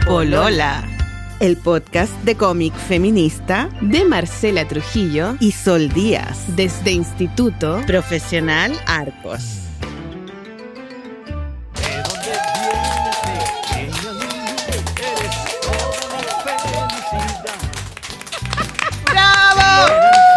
Polola, el podcast de cómic feminista de Marcela Trujillo y Sol Díaz, desde Instituto Profesional Arcos. ¡Bravo!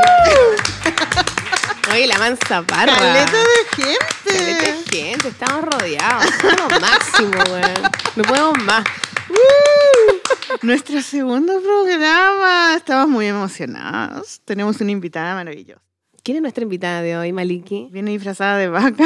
Oye, la mansa parra. ¡Caleta de gente! Caleta de gente, estamos rodeados. Somos máximo, weón. No podemos más. Nuestro segundo programa. Estamos muy emocionados. Tenemos una invitada maravillosa. ¿Quién es nuestra invitada de hoy, Maliki? Viene disfrazada de vaca.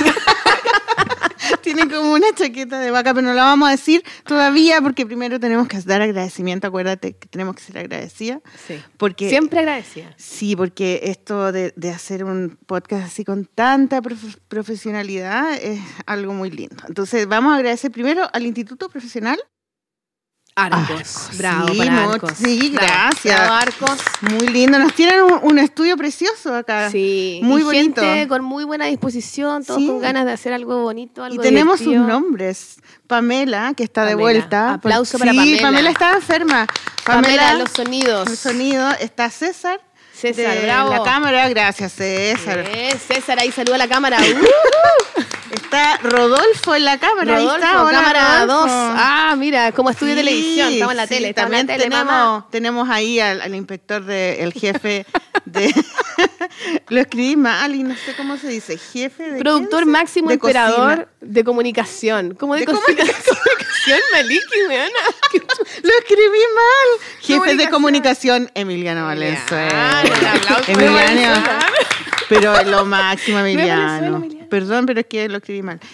Tiene como una chaqueta de vaca, pero no la vamos a decir todavía porque primero tenemos que dar agradecimiento. Acuérdate que tenemos que ser agradecidas. Sí. Porque, siempre agradecida. Sí, porque esto de hacer un podcast así con tanta profesionalidad es algo muy lindo. Entonces vamos a agradecer primero al Instituto Profesional Arcos. Bravo, sí, para Arcos. Sí, gracias. Bravo, Arcos. Muy lindo. Nos tienen un estudio precioso acá. Sí. Muy y bonito. Gente con muy buena disposición, todos con ganas de hacer algo bonito, algo y tenemos divertido. sus nombres. Pamela, que está Pamela. de vuelta. Aplauso para sí, Pamela. Pamela estaba enferma. Pamela, los sonidos. El sonido. Está César. César, de bravo. La cámara, gracias César. César, ahí saluda a la cámara. Está Rodolfo en la cámara. Rodolfo, ahí está, hola, cámara Rodolfo. 2. Ah, mira, como estudio de televisión. Estamos en la tele. Estamos en También la tele, mamá. tenemos ahí al inspector, el jefe de... Lo escribí mal y no sé cómo se dice. Jefe de... Productor máximo de emperador cocina. de comunicación. ¿Cómo de comunicación? comunicación, Maliki, weona? Lo escribí mal. Jefe de Comunicación. comunicación, Emiliano Valenzuela. Un aplauso Emiliano. para Valenzuela. Pero lo máximo, Emiliano. Emiliano. Perdón, pero es que lo escribí mal.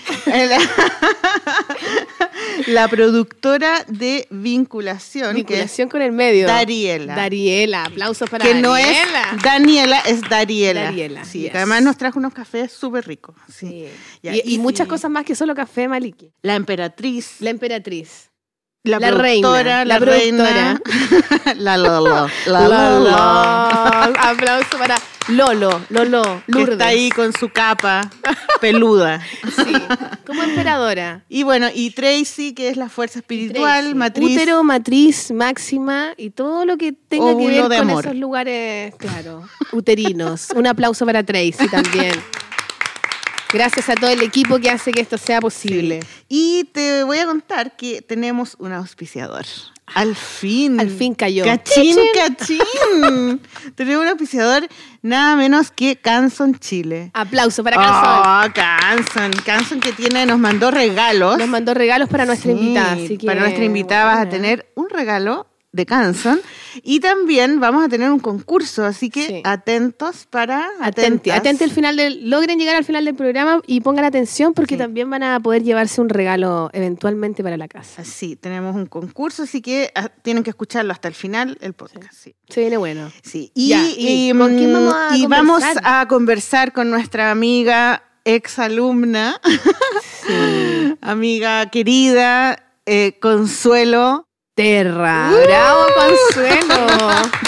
La productora de Vinculación. Vinculación con el medio. Dariela. Dariela, aplausos para Que Dariela. no es Daniela, es Dariela. Dariela, Sí, yes. que además nos trajo unos cafés súper ricos. Sí. Sí. Ya, Y muchas cosas más que solo café, Maliki. La emperatriz. La emperatriz. La reina, productora, la reina, la Lolo, Lolo. Aplauso para Lolo, que Lourdes. está ahí con su capa peluda. Sí, como emperadora. Y bueno, y Tracy, que es la fuerza espiritual, Tracy, matriz. útero, matriz, máxima y todo lo que tenga Óvulo que ver de con amor. esos lugares, claro, uterinos. Un aplauso para Tracy también. Gracias a todo el equipo que hace que esto sea posible. Sí. Y te voy a contar que tenemos un auspiciador. Al fin. Al fin cayó. ¡Cachín, cachín! Tenemos un auspiciador nada menos que Canson Chile. Aplauso para Canson. Canson que nos mandó regalos. Nos mandó regalos para nuestra invitada. Así que, para nuestra invitada vas a tener un regalo de Canson y también vamos a tener un concurso, así que Sí. atentos Atente al final logren llegar al final del programa y pongan atención porque Sí. también van a poder llevarse un regalo eventualmente para la casa. Sí, tenemos un concurso, así que tienen que escucharlo hasta el final, el podcast. Sí. Se viene bueno. Sí. Ya, ¿y con quién vamos a y conversar? vamos a conversar con nuestra amiga exalumna, Sí. amiga querida, Consuelo. Terra. ¡Bravo, Consuelo!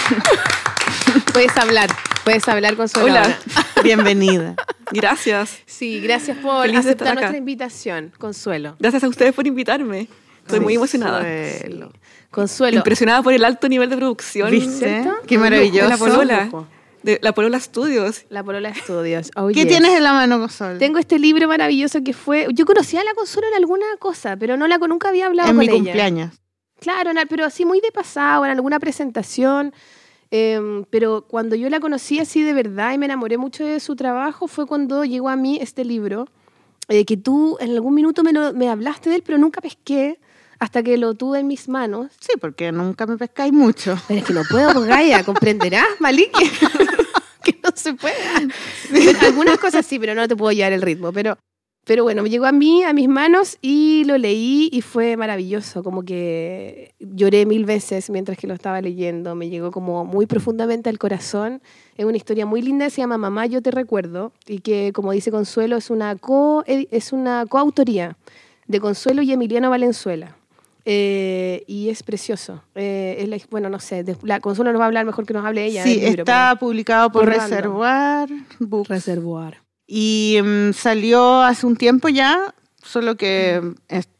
Puedes hablar, Consuelo. Hola. ahora. Bienvenida. Gracias. Sí, gracias por Feliz de estar aceptar acá. nuestra invitación, Consuelo. Gracias a ustedes por invitarme. Estoy muy emocionada. Consuelo. Consuelo. Impresionada por el alto nivel de producción. ¿Viste? ¿Cierto? Qué De maravilloso. la Polola. Lujo. De la Polola Studios. La Polola Studios. Oh, ¿Qué yes. tienes en la mano, Consuelo? Tengo este libro maravilloso que fue... Yo conocía a la Consuelo en alguna cosa, pero nunca había hablado en con mi ella. cumpleaños. Claro, pero así muy de pasado, en alguna presentación. Pero cuando yo la conocí así de verdad y me enamoré mucho de su trabajo fue cuando llegó a mí este libro, que tú en algún minuto me hablaste de él, pero nunca pesqué hasta que lo tuve en mis manos. Sí, porque nunca me pescáis mucho. Pero es que no puedo, pues, Gaia, comprenderás, Maliki, que no se puede. Pero algunas cosas sí, pero no te puedo llevar el ritmo. Pero bueno, me llegó a mis manos y lo leí y fue maravilloso. Como que lloré 1000 veces mientras que lo estaba leyendo. Me llegó como muy profundamente al corazón. Es una historia muy linda, se llama Mamá, yo te recuerdo. Y que, como dice Consuelo, es una coautoría de Consuelo y Emiliano Valenzuela. Y es precioso. Bueno, no sé, la Consuelo nos va a hablar mejor que nos hable ella. Sí, del libro, está publicado por Por Reservoir Books. Reservoir. Y salió hace un tiempo ya, solo que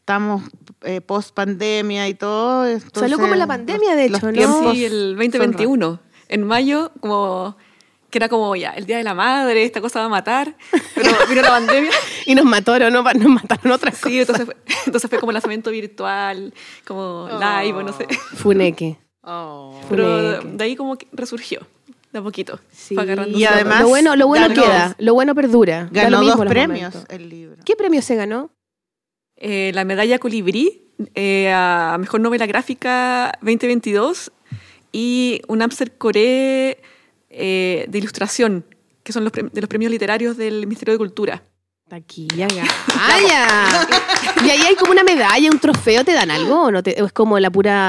estamos post pandemia y todo. Entonces, Salió como en la pandemia, de los hecho, ¿no? tiempos Sí, el son 2021. En mayo, como que era como ya, el Día de la Madre, esta cosa va a matar. Pero vino la pandemia. Y nos mataron, ¿no? Nos mataron otras Sí, cosas. entonces fue como lanzamiento virtual, como live, no sé. Funeque. Oh. Pero Funeque. de ahí como que resurgió, de a poquito. Sí. Fue agarrando Y su- además lo bueno ganó- queda, lo bueno perdura. Da Ganó lo mismo 2 los premios momentos. el libro. ¿Qué premio se ganó? La medalla Colibrí a Mejor Novela Gráfica 2022 y un Amser Coré de Ilustración, que son de los premios literarios del Ministerio de Cultura. Taquilla, ¡Vaya! Y ahí hay como una medalla, un trofeo, ¿te dan algo o no? ¿O es como la pura...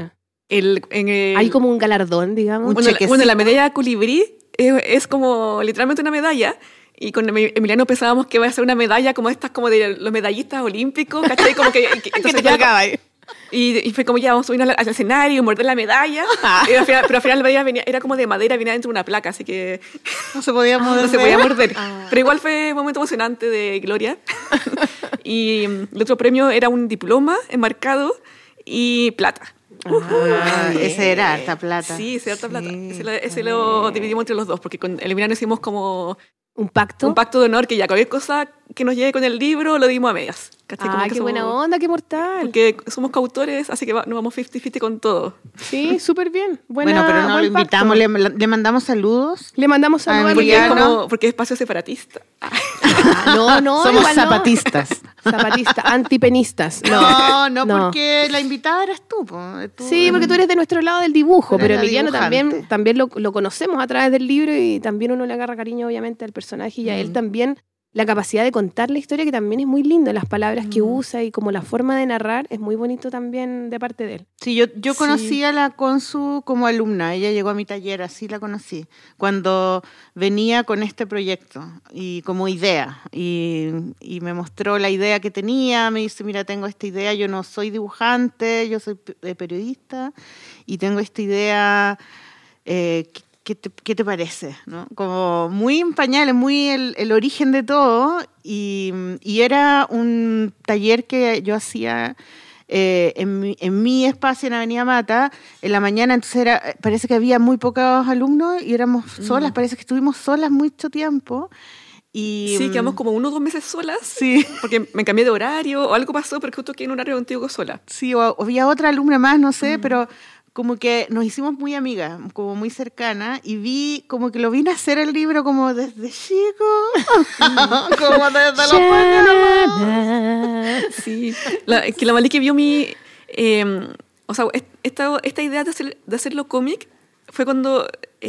hay como un galardón, digamos? Un Bueno, chequecito. la medalla Colibrí es como literalmente una medalla. Y con Emiliano pensábamos que iba a ser una medalla como estas, como de los medallistas olímpicos, ¿cachai? Como que entonces ya, ahí. y fue como ya, vamos a subir al escenario, morder la medalla. Y pero al final la medalla era como de madera, venía dentro de una placa, así que No se podía morder. no se podía morder. Pero igual fue un momento emocionante de gloria. Y el otro premio era un diploma enmarcado y plata. Ese era harta plata. Sí, ese harta plata. Sí. Ese lo dividimos entre los dos, porque con el Emiliano hicimos como ¿Un pacto? un pacto de honor que ya cualquier cosa que nos llegue con el libro lo dimos a medias. ¿Cachai? Como Ah, que qué buena somos- onda, qué mortal. Porque somos coautores, así que nos vamos 50-50 con todo. Sí, súper bien. Buena, Bueno, pero no lo buen pacto. invitamos, le mandamos saludos. Le mandamos saludos a Porque es, Emiliano. porque es espacio separatista. No, Somos igual no. zapatistas. Zapatistas, antipenistas. No, porque la invitada eras tú. Sí, porque tú eres de nuestro lado del dibujo, Eres pero la Emiliano dibujante. también lo conocemos a través del libro y también uno le agarra cariño, obviamente, al personaje y a él también. La capacidad de contar la historia, que también es muy lindo, las palabras que usa y como la forma de narrar es muy bonito también de parte de él. Sí, yo conocí a la Consu como alumna. Ella llegó a mi taller, así la conocí. Cuando venía con este proyecto y como idea. Y me mostró la idea que tenía. Me dice, mira, tengo esta idea. Yo no soy dibujante, yo soy periodista. Y tengo esta idea... ¿Qué te parece? ¿No? Como muy en pañales, muy el origen de todo. Y era un taller que yo hacía en mi espacio en Avenida Mata, en la mañana. Entonces parece que había muy pocos alumnos y éramos solas. Parece que estuvimos solas mucho tiempo. Y, Sí, quedamos como 1 o 2 meses solas. Sí. Porque me cambié de horario o algo pasó, porque justo quedé en un horario contigo sola. Sí, o había otra alumna más, no sé, pero como que nos hicimos muy amigas, como muy cercanas, y como que lo vi nacer el libro como desde chico, como desde los pañales. Sí. Que la Maliki vio mi... o sea, esta idea de hacerlo cómic fue cuando,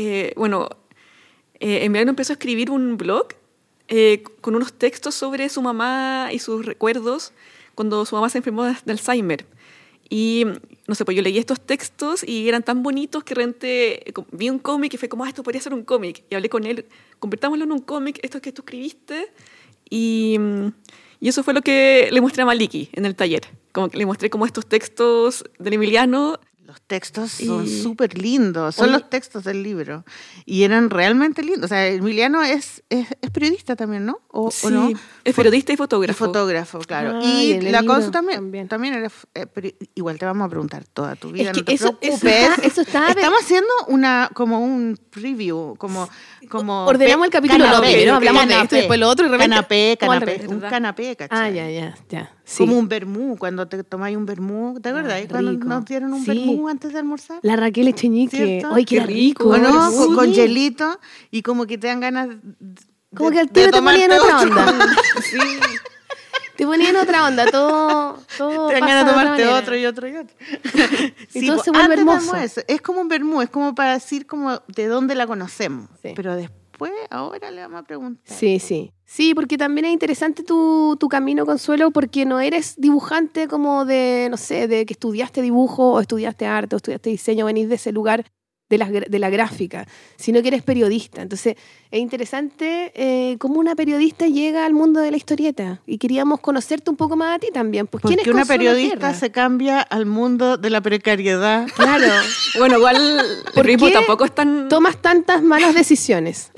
Emiliano empezó a escribir un blog con unos textos sobre su mamá y sus recuerdos cuando su mamá se enfermó de Alzheimer. Y, no sé, pues yo leí estos textos y eran tan bonitos que realmente vi un cómic y fue como, esto podría ser un cómic. Y hablé con él, convertámoslo en un cómic, esto que tú escribiste. Y eso fue lo que le mostré a Maliki en el taller. Como que le mostré como estos textos del Emiliano. Los textos son Y- súper lindos, son Oye. los textos del libro. Y eran realmente lindos. O sea, Emiliano es periodista también, ¿no? ¿O Sí, no? es periodista y Y fotógrafo. fotógrafo, claro. Ah, y y en el la libro Consu también era... pero igual te vamos a preguntar toda tu vida, Es que no te eso preocupes. está Estamos haciendo como un preview, como Ordenamos el capítulo, no, primero hablamos de esto y después lo otro y de repente- Canapé, ¿Cómo al canapé, revés? un ¿verdad? canapé, ¿cachai? Ya. Sí. Como un vermú, cuando te tomáis un vermú, ¿te acuerdas? Cuando rico. nos dieron un Sí. vermú antes de almorzar. La Raquel Echeñique. ¿Cierto? Ay, qué Qué rico. rico. ¿O no? Sí. Con hielito y como que te dan ganas Como que al tiro te ponía en otra tomarte otro. onda. Sí. Te ponía en otra onda, todo Te dan pasa ganas de otra tomarte manera. otro y otro y otro. Y todo pues, se vuelve antes hermoso. damos eso. Es como un vermú, es como para decir como de dónde la conocemos. Sí. Pero después, ahora le vamos a preguntar. Sí. Sí, porque también es interesante tu camino, Consuelo, porque no eres dibujante como de, no sé, de que estudiaste dibujo o estudiaste arte o estudiaste diseño, venís de ese lugar de la gráfica, sino que eres periodista. Entonces, es interesante cómo una periodista llega al mundo de la historieta. Y queríamos conocerte un poco más a ti también. Pues, ¿quién es Porque una Consuelo periodista Guerra? se cambia al mundo de la precariedad. Claro. Bueno, igual el ¿Por ritmo qué tampoco es tan... Tomas tantas malas decisiones.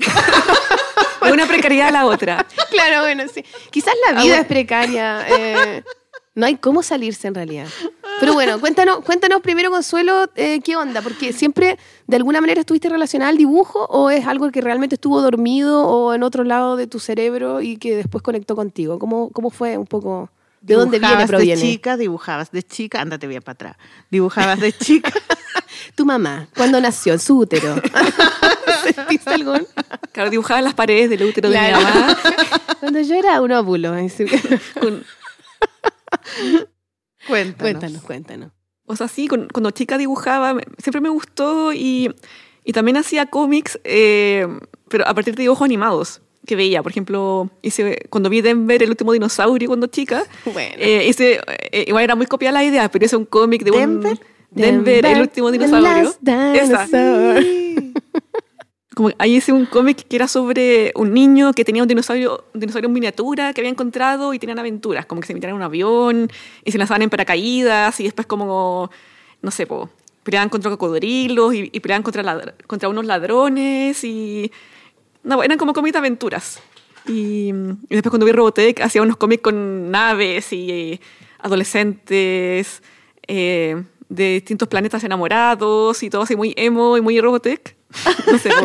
de una precariedad a la otra. Claro, bueno, sí. Quizás la vida es precaria. No hay cómo salirse en realidad. Pero bueno, cuéntanos primero, Consuelo, ¿qué onda? Porque siempre, de alguna manera, estuviste relacionada al dibujo o es algo que realmente estuvo dormido o en otro lado de tu cerebro y que después conectó contigo. ¿Cómo fue un poco? ¿De dónde proviene? Dibujabas de chica, ándate bien para atrás. Dibujabas de chica. Tu mamá, ¿cuándo nació? En su útero. ¿Sentiste algún? Claro, dibujaba las paredes del útero de mi mamá. Cuando yo era un óvulo. Cuéntanos. O sea, sí, cuando chica dibujaba, siempre me gustó y también hacía cómics, pero a partir de dibujos animados que veía. Por ejemplo, cuando vi Denver, el último dinosaurio, cuando chica, bueno. Igual era muy copiada la idea, pero hice un cómic de Denver, el último dinosaurio. Esa. Como ahí hice un cómic que era sobre un niño que tenía un dinosaurio en miniatura que había encontrado y tenían aventuras, como que se metían en un avión y se lanzaban en paracaídas y después como, no sé, peleaban contra cocodrilos y peleaban contra unos ladrones y... No, eran como cómics de aventuras. Y después cuando vi Robotech hacía unos cómics con naves y adolescentes de distintos planetas enamorados y todo así muy emo y muy Robotech. No sé,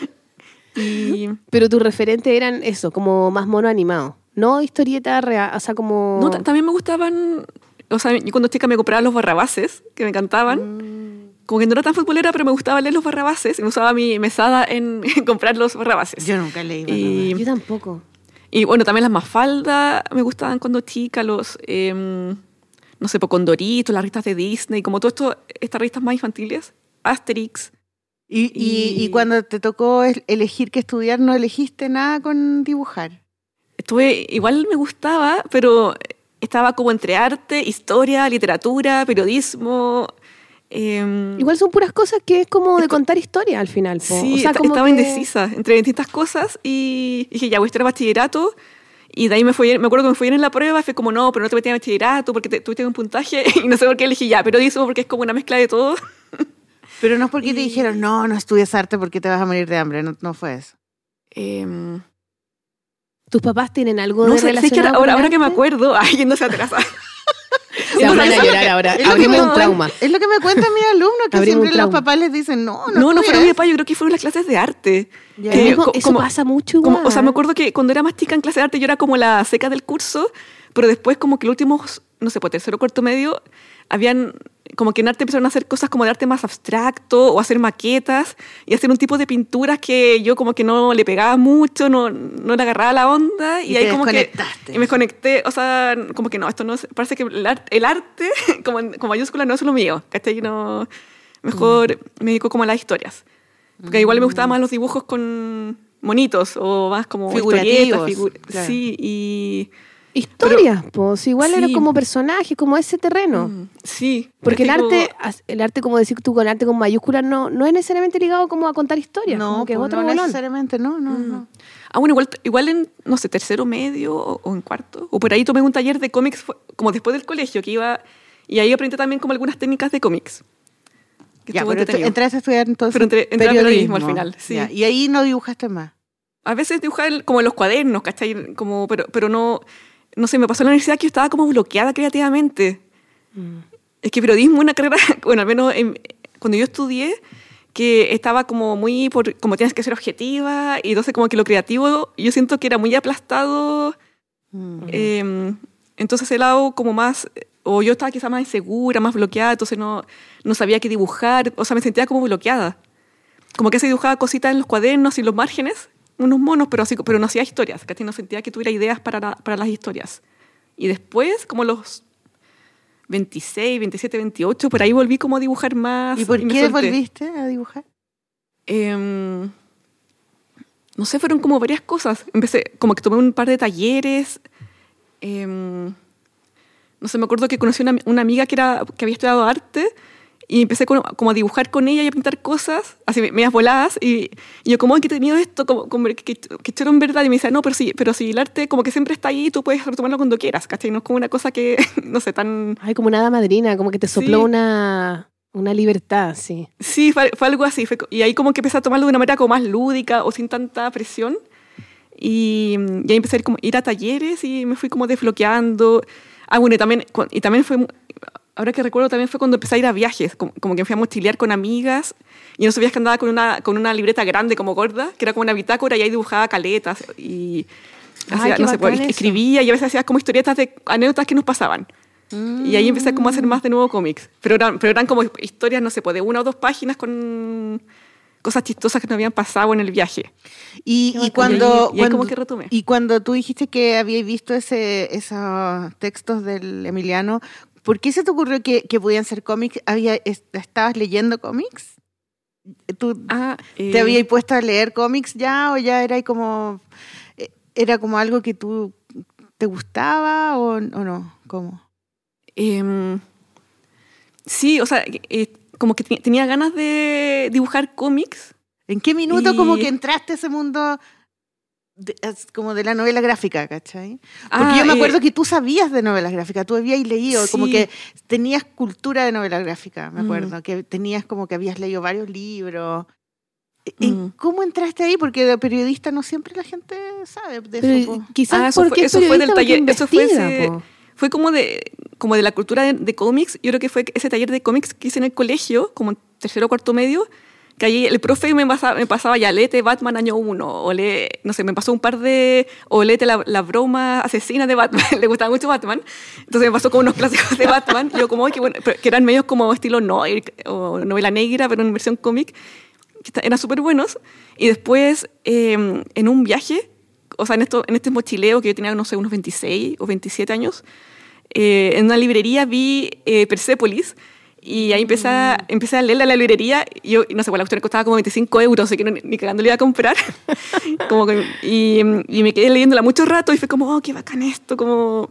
Pero tus referentes eran eso, como más mono animado, no historieta real, o sea, como... No, también me gustaban, o sea, yo cuando chica me compraba los Barrabases, que me encantaban. Como que no era tan futbolera, pero me gustaba leer los Barrabases y me usaba mi mesada en comprar los Barrabases. Yo nunca leí Barrabases. Yo tampoco. Y bueno, también las Mafalda me gustaban cuando chica, los... no sé, Condorito, las revistas de Disney, como todo esto, estas revistas más infantiles, Asterix. Y cuando te tocó elegir qué estudiar, ¿no elegiste nada con dibujar? Igual me gustaba, pero estaba como entre arte, historia, literatura, periodismo. Igual son puras cosas que es como de contar historia al final. Sí, o sea, estaba indecisa entre distintas cosas y dije, ya voy a estudiar bachillerato. Y de ahí me acuerdo que me fui bien en la prueba, fue como, no, pero no te metí en bachillerato porque tuviste un puntaje. Y no sé por qué elegí ya periodismo porque es como una mezcla de todo. Pero no es porque te dijeron, no estudias arte porque te vas a morir de hambre, no fue eso. ¿Tus papás tienen algo no de sé, relacionado ahora con que me acuerdo, no se atrasa. Se van a llorar ahora, abrimos un trauma. Es lo que me cuentan mis alumnos, que siempre los papás les dicen, no fueron mi papá, yo creo que fueron las clases de arte. Eso pasa mucho igual. O sea, me acuerdo que cuando era más chica en clase de arte yo era como la seca del curso, pero después como que los últimos, no sé, tercero o cuarto medio, habían como que en arte empezaron a hacer cosas como de arte más abstracto o hacer maquetas y hacer un tipo de pinturas que yo como que no le pegaba mucho, no le agarraba la onda y ahí como que y me conecté, o sea, como que no, esto no es, parece que el arte como mayúscula no es lo mío, ¿cachai? No, mejor me dedico como a las historias, porque igual me gustaban más los dibujos con monitos o más como figurativos, claro. Sí, y historias, pues igual era como personaje, como ese terreno. Sí. Porque el arte, como decir tú, con arte con mayúsculas, no es necesariamente ligado como a contar historias. No, que es otro no necesariamente, no. Ah, bueno, igual en, no sé, tercero medio o en cuarto, o por ahí tomé un taller de cómics como después del colegio, que iba, y ahí aprendí también como algunas técnicas de cómics. Ya, pero entraste a estudiar entonces pero entré a periodismo al final, sí. Ya, y ahí no dibujaste más. A veces dibujaba como en los cuadernos, ¿cachai? Como, pero no sé, me pasó en la universidad que yo estaba como bloqueada creativamente. Es que periodismo es una carrera, bueno, al menos cuando yo estudié, que estaba como muy, como tienes que ser objetiva, y entonces como que lo creativo, yo siento que era muy aplastado. Entonces ese lado como más, o yo estaba quizá más insegura, más bloqueada, entonces no sabía qué dibujar, o sea, me sentía como bloqueada. Como que se dibujaba cositas en los cuadernos y los márgenes, unos monos, pero no hacía historias, ¿cachai? No sentía que tuviera ideas para las historias. Y después, como los 26, 27, 28, por ahí volví como a dibujar más. ¿Y por qué volviste a dibujar? No sé, fueron como varias cosas. Empecé, como que tomé un par de talleres. No sé, me acuerdo que conocí una amiga que había estudiado arte. Y empecé como a dibujar con ella y a pintar cosas, así medias voladas, y yo como, ¿qué te miedo esto? Como que choro en verdad, y me decía, no, pero si el arte como que siempre está ahí, tú puedes retomarlo cuando quieras, ¿cachai? No es como una cosa que, no sé, tan... Ay, como una hada madrina, como que te sopló una libertad, sí. Sí, fue algo así, y ahí como que empecé a tomarlo de una manera como más lúdica o sin tanta presión, y ahí empecé a ir a talleres y me fui como desbloqueando. Bueno, y también fue, ahora que recuerdo, también fue cuando empecé a ir a viajes, como que fui a mochilear con amigas, y en esos viajes andaba con una libreta grande, como gorda, que era como una bitácora, y ahí dibujaba caletas, y hacía, no sé, pues, escribía, y a veces hacía como historietas de anécdotas que nos pasaban. Y ahí empecé como a hacer más de nuevo cómics. Pero eran como historias, no sé, pues de 1 o 2 páginas con cosas chistosas que nos habían pasado en el viaje. Y cuando como que retomé. Y cuando tú dijiste que habías visto esos textos del Emiliano, ¿por qué se te ocurrió que podían ser cómics? ¿Estabas leyendo cómics? ¿Tú te habías puesto a leer cómics ya o ya era como algo que tú te gustaba o no? ¿Cómo? Sí, o sea, como que tenía ganas de dibujar cómics. ¿En qué minuto como que entraste a ese mundo como de la novela gráfica, ¿cachai? Porque yo me acuerdo que tú sabías de novelas gráficas, tú habías leído, sí. como que tenías cultura de novela gráfica, me acuerdo, que tenías como que habías leído varios libros. ¿Cómo entraste ahí? Porque de periodista no siempre la gente sabe de eso. Quizás porque eso fue del taller, investiga, fue como de la cultura de cómics. Yo creo que fue ese taller de cómics que hice en el colegio, como en 3º o 4º medio, que ahí el profe me pasaba ya, léete Batman año 1, o no sé, me pasó un par de, o léete la broma asesina de Batman, le gustaba mucho Batman, entonces me pasó como unos clásicos de Batman, y yo como, que bueno, que eran medios como estilo noir, o novela negra, pero en versión cómic, que eran súper buenos. Y después, en un viaje, o sea, en este mochileo que yo tenía, no sé, unos 26 o 27 años, en una librería vi Persepolis, y ahí empecé a leerla en la librería. Y yo, no sé, pues la cuestión costaba como 25 euros, así que ni cagando le iba a comprar. y me quedé leyéndola mucho rato y fue como, oh, qué bacán esto. Como,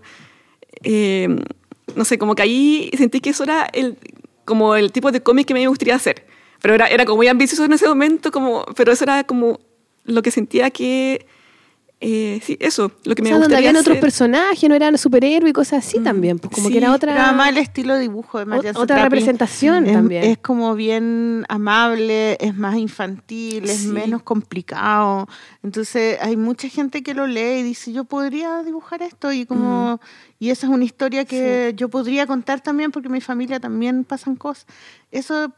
no sé, como que ahí sentí que eso era como el tipo de cómic que me gustaría hacer. Pero era como muy ambicioso en ese momento, pero eso era como lo que sentía que... sí, eso, lo que me gustaría donde habían hacer. otros personajes, no eran superhéroes y cosas así también, pues como sí, que era otra... Pero además el estilo de dibujo de Marian otra representación también. Es como bien amable, es más infantil, es menos complicado. Entonces hay mucha gente que lo lee y dice, yo podría dibujar esto, y como y esa es una historia que yo podría contar también, porque en mi familia también pasan cosas. Eso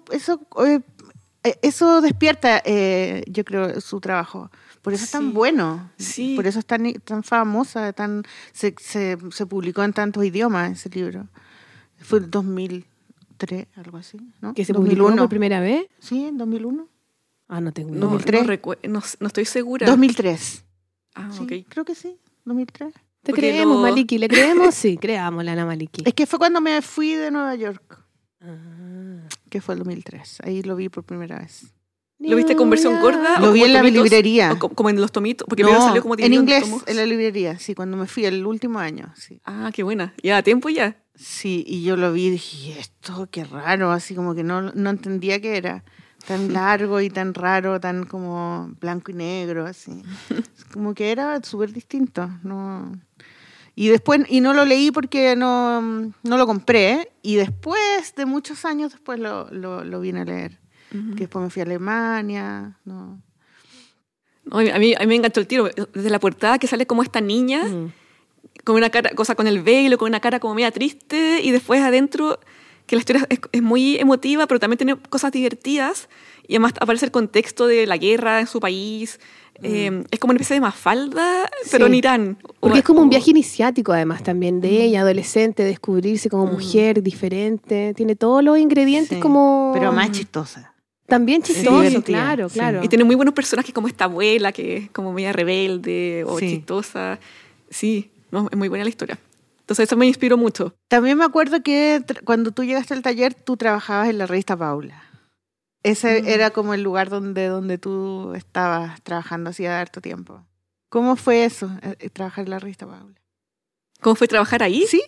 despierta, yo creo, su trabajo. Por eso es tan bueno, por eso es tan famosa, se publicó en tantos idiomas ese libro. Fue en 2003, algo así, ¿no? ¿Que se publicó por primera vez? Sí, en 2001. No tengo idea. 2003. No estoy segura. 2003. Sí, okay. Creo que sí, 2003. Te creemos, Maliki, ¿le creemos? Sí, creámosle a Ana Maliki. Es que fue cuando me fui de Nueva York, que fue el 2003. Ahí lo vi por primera vez. ¿Lo viste con versión gorda? Lo vi en la librería. ¿O como en los tomitos? Porque primero salió como en inglés, tomos. En la librería, sí, cuando me fui el último año. Sí. Ah, qué buena. ¿Ya a tiempo ya? Sí, y yo lo vi y dije, esto qué raro, así como que no entendía qué era. Tan largo y tan raro, tan como blanco y negro, así. Como que era súper distinto. No. Y después, no lo leí porque no lo compré, y después, de muchos años después, lo vine a leer. Que después me fui a Alemania. No, a mí me enganchó el tiro. Desde la portada que sale como esta niña, con una cara, con el velo, con una cara como media triste, y después adentro, que la historia es muy emotiva, pero también tiene cosas divertidas, y además aparece el contexto de la guerra en su país. Es como una especie de Mafalda, pero en Irán. Porque es como un viaje iniciático, además, también de ella, adolescente, descubrirse como mujer diferente. Tiene todos los ingredientes como... Pero más chistosa. También chistoso, Sí, claro. Y tiene muy buenos personajes como esta abuela, que es como media rebelde o chistosa. Sí, es muy buena la historia. Entonces eso me inspiró mucho. También me acuerdo que cuando tú llegaste al taller, tú trabajabas en la revista Paula. Ese era como el lugar donde tú estabas trabajando hacía harto tiempo. ¿Cómo fue eso, trabajar en la revista Paula? ¿Cómo fue trabajar ahí? Sí.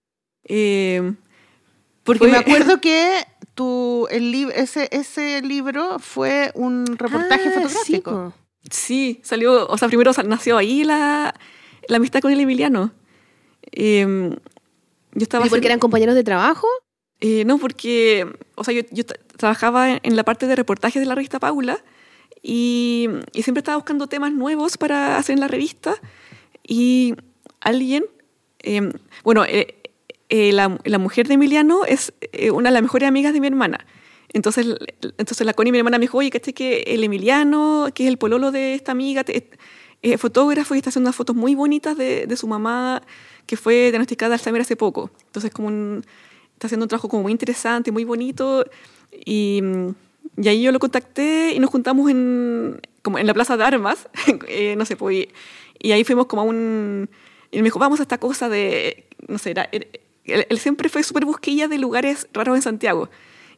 Porque me acuerdo que ese libro fue un reportaje fotográfico. Sí, salió, o sea, primero nació ahí la amistad con el Emiliano. Yo estaba ¿Y porque eran compañeros de trabajo? No, porque, o sea, yo trabajaba en la parte de reportajes de la revista Paula, y siempre estaba buscando temas nuevos para hacer en la revista, y alguien Bueno, la mujer de Emiliano es una de las mejores amigas de mi hermana. Entonces la Connie, mi hermana, me dijo, oye, ¿caché que el Emiliano, que es el pololo de esta amiga, es fotógrafo y está haciendo unas fotos muy bonitas de su mamá, que fue diagnosticada de Alzheimer hace poco? Entonces está haciendo un trabajo como muy interesante, muy bonito. Y ahí yo lo contacté y nos juntamos como en la Plaza de Armas, no sé, pues, y ahí fuimos como y me dijo, vamos a esta cosa de, no sé, él siempre fue súper busquilla de lugares raros en Santiago.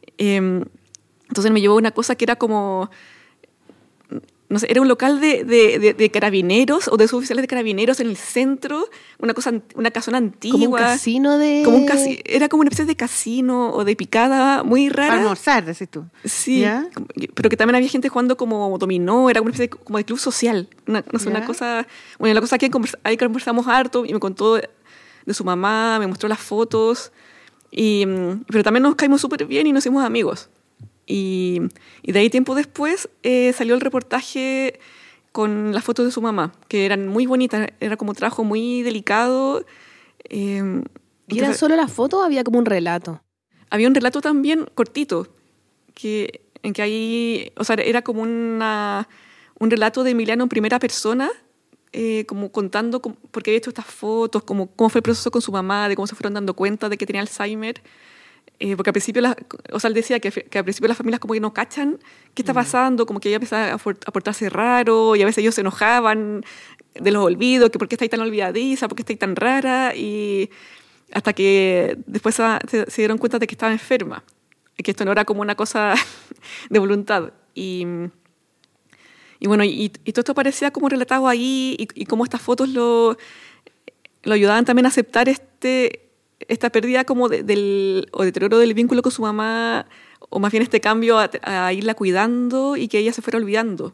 Entonces me llevó a una cosa que era como, no sé, era un local de carabineros o de suboficiales de carabineros en el centro, una casona antigua. Como un casino era como una especie de casino o de picada muy rara. Para almorzar, decís tú. Sí, ¿Ya? pero que también había gente jugando como dominó, era una especie como de club social. No sé, una cosa que ahí conversamos harto y me contó de su mamá, me mostró las fotos, pero también nos caímos súper bien y nos hicimos amigos. Y de ahí tiempo después salió el reportaje con las fotos de su mamá, que eran muy bonitas, era como un trabajo muy delicado. ¿Y eran solo las fotos o había como un relato? Había un relato también cortito, en que ahí, o sea, era como un relato de Emiliano en primera persona, como contando por qué había hecho estas fotos, cómo fue el proceso con su mamá, de cómo se fueron dando cuenta de que tenía Alzheimer. Porque al principio, él decía que al principio las familias como que no cachan qué está pasando, como que ella empezaba a portarse raro y a veces ellos se enojaban de los olvidos, que por qué estáis tan olvidadiza, por qué estáis tan rara, y hasta que después se dieron cuenta de que estaba enferma, y que esto no era como una cosa de voluntad. Y bueno, y todo esto parecía como relatado ahí, y cómo estas fotos lo ayudaban también a aceptar esta pérdida como o deterioro del vínculo con su mamá, o más bien este cambio a irla cuidando y que ella se fuera olvidando.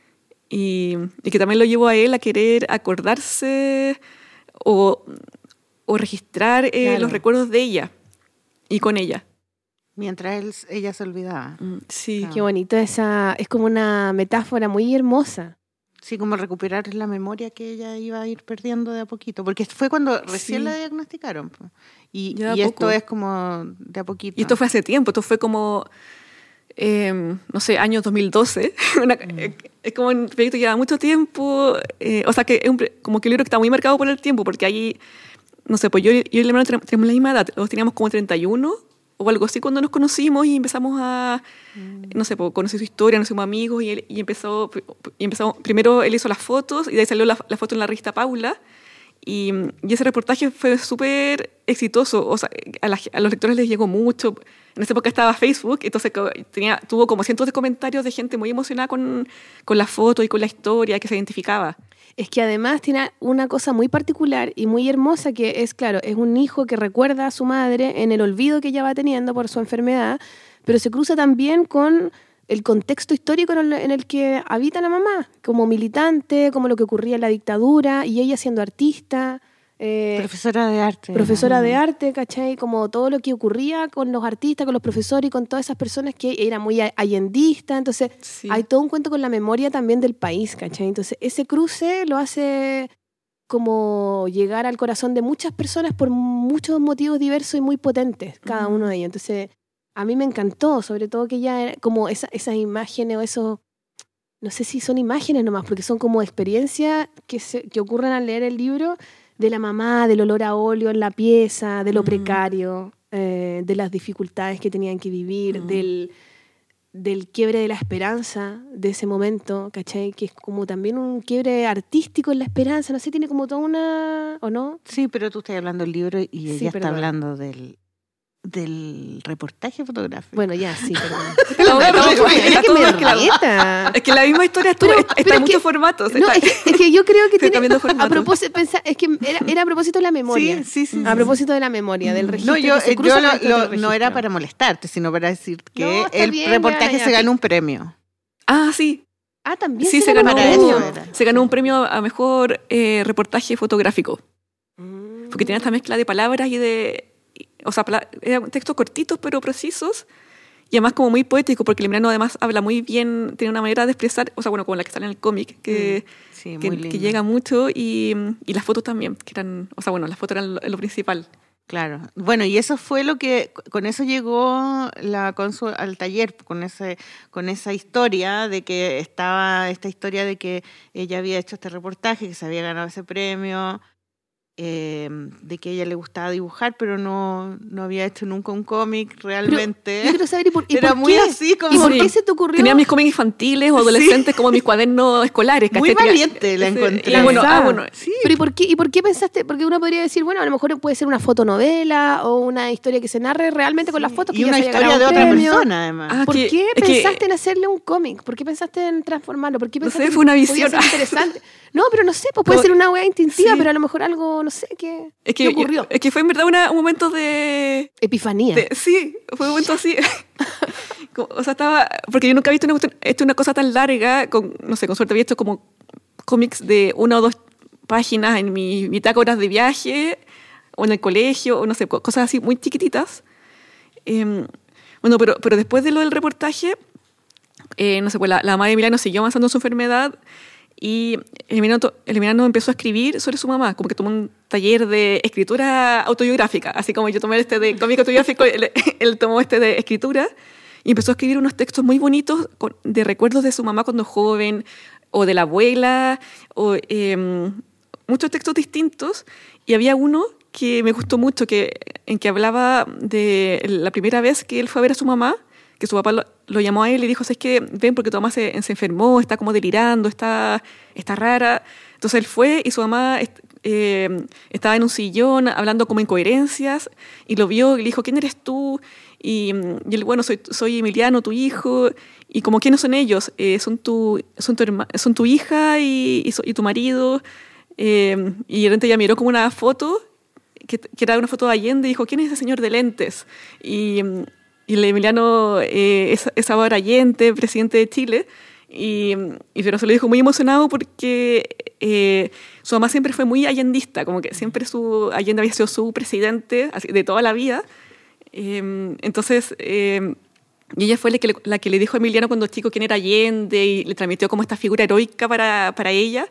Y que también lo llevó a él a querer acordarse o registrar Claro. los recuerdos de ella y con ella. Mientras ella se olvidaba. Sí. Claro. Qué bonito es como una metáfora muy hermosa. Sí, como recuperar la memoria que ella iba a ir perdiendo de a poquito. Porque fue cuando recién Sí. la diagnosticaron. Po. Y Ya de a esto poco. es como de a poquito. Y esto fue hace tiempo, esto fue como, no sé, año 2012. Es como un proyecto que lleva mucho tiempo. O sea, que es como que un libro que está muy marcado por el tiempo, porque ahí, no sé, pues yo y el hermano tenemos la misma edad. Los teníamos como 31 o algo así cuando nos conocimos y empezamos a, no sé, pues, conocer su historia, nos hicimos amigos y empezó, primero él hizo las fotos y de ahí salió la foto en la revista Paula. Y ese reportaje fue súper exitoso, o sea, a los lectores les llegó mucho. En esa época estaba Facebook, entonces tuvo como cientos de comentarios de gente muy emocionada con la foto y con la historia, que se identificaba. Es que además tiene una cosa muy particular y muy hermosa que es, claro, es un hijo que recuerda a su madre en el olvido que ella va teniendo por su enfermedad, pero se cruza también con el contexto histórico en el que habita la mamá, como militante, como lo que ocurría en la dictadura, y ella siendo artista, Profesora de arte. profesora de arte, ¿cachai? Como todo lo que ocurría con los artistas, con los profesores y con todas esas personas que eran muy allendistas. Entonces, Sí. hay todo un cuento con la memoria también del país, ¿cachai? Entonces, ese cruce lo hace como llegar al corazón de muchas personas por muchos motivos diversos y muy potentes, cada uno de ellos. Entonces, a mí me encantó, sobre todo que ya como esas imágenes o esos, no sé si son imágenes nomás, porque son como experiencias que ocurren al leer el libro, de la mamá, del olor a óleo en la pieza, de lo precario, de las dificultades que tenían que vivir, del quiebre de la esperanza de ese momento, ¿cachai? Que es como también un quiebre artístico en la esperanza, no sé, tiene como toda una... ¿O no? Sí, pero tú estás hablando del libro y Sí, ella está perdón. hablando del reportaje fotográfico. Bueno, ya, sí, perdón. Está que todo me mezclado. reta. Es que la misma historia Pero está es en muchos que- formatos. No, es que yo creo que Está tiene, cambiando formato. a propósito, es que era a propósito de la memoria. Sí. A propósito de la memoria, del registro. No, yo que se cruza con este otro no era registro. para molestarte, sino para decir que No, está el bien, reportaje ya, se ya. ganó un premio. Ah, sí. Ah, también Sí, se se ganó ganó, para premio. eso era. se ganó un premio a mejor reportaje fotográfico. Mm. Porque tenía esta mezcla de palabras y de... O sea, eran textos cortitos pero precisos Y además como muy poético, porque el Emiliano además habla muy bien, tiene una manera de expresar, o sea, bueno, como la que sale en el cómic, que llega mucho, y las fotos también, que eran, o sea, bueno, las fotos eran lo principal. Claro. Bueno, y eso fue lo que, con eso llegó la Consu al taller, con esa historia de que estaba, esta historia de que ella había hecho este reportaje, que se había ganado ese premio, de que a ella le gustaba dibujar, pero no había hecho nunca un cómic realmente. Pero yo quiero saber, era por muy qué? así como... ¿Y por qué se te ocurrió? Tenía mis cómics infantiles o adolescentes como mis cuadernos escolares. Muy valiente la encontré. Y bueno, sí. Pero ¿y por qué pensaste? Porque uno podría decir, bueno, a lo mejor puede ser una fotonovela o una historia que se narre realmente con las fotos. Y que una ya historia de otra persona, además. ¿Por qué pensaste en hacerle un cómic? ¿Por qué pensaste en transformarlo? ¿Por qué pensaste no sé, fue una visión. Podía ser interesante? No, pero no sé, pues puede ser una weá instintiva, pero a lo mejor algo, no sé, ¿qué ocurrió? Es que fue en verdad un momento de... Epifanía. Sí, fue un momento así. O sea, porque yo nunca había hecho una cosa tan larga, no sé, con suerte había hecho como cómics de 1 o 2 páginas en mi bitácoras de viaje, o en el colegio, o no sé, cosas así muy chiquititas. Bueno, pero después de lo del reportaje, no sé, pues la mamá de Emiliano siguió avanzando en su enfermedad, y el Emiliano empezó a escribir sobre su mamá, como que tomó un taller de escritura autobiográfica, así como yo tomé de cómic autobiográfico, él tomó de escritura, y empezó a escribir unos textos muy bonitos de recuerdos de su mamá cuando joven, o de la abuela, o muchos textos distintos, y había uno que me gustó mucho, en que hablaba de la primera vez que él fue a ver a su mamá, que su papá lo llamó a él y dijo, ¿sabes qué? Ven, porque tu mamá se enfermó, está como delirando, está rara. Entonces él fue y su mamá estaba en un sillón hablando como incoherencias, y lo vio y le dijo, ¿quién eres tú? Y él, bueno, soy Emiliano, tu hijo. Y como, ¿quiénes son ellos? Son tu hija y tu marido. Y de repente ella miró como una foto, que era una foto de Allende, y dijo, ¿quién es ese señor de lentes? Y el Emiliano es ahora Allende, presidente de Chile, pero se lo dijo muy emocionado porque su mamá siempre fue muy allendista, como que siempre Allende había sido su presidente así, de toda la vida. Entonces, y ella fue la que le dijo a Emiliano cuando chico quién era Allende, y le transmitió como esta figura heroica para ella.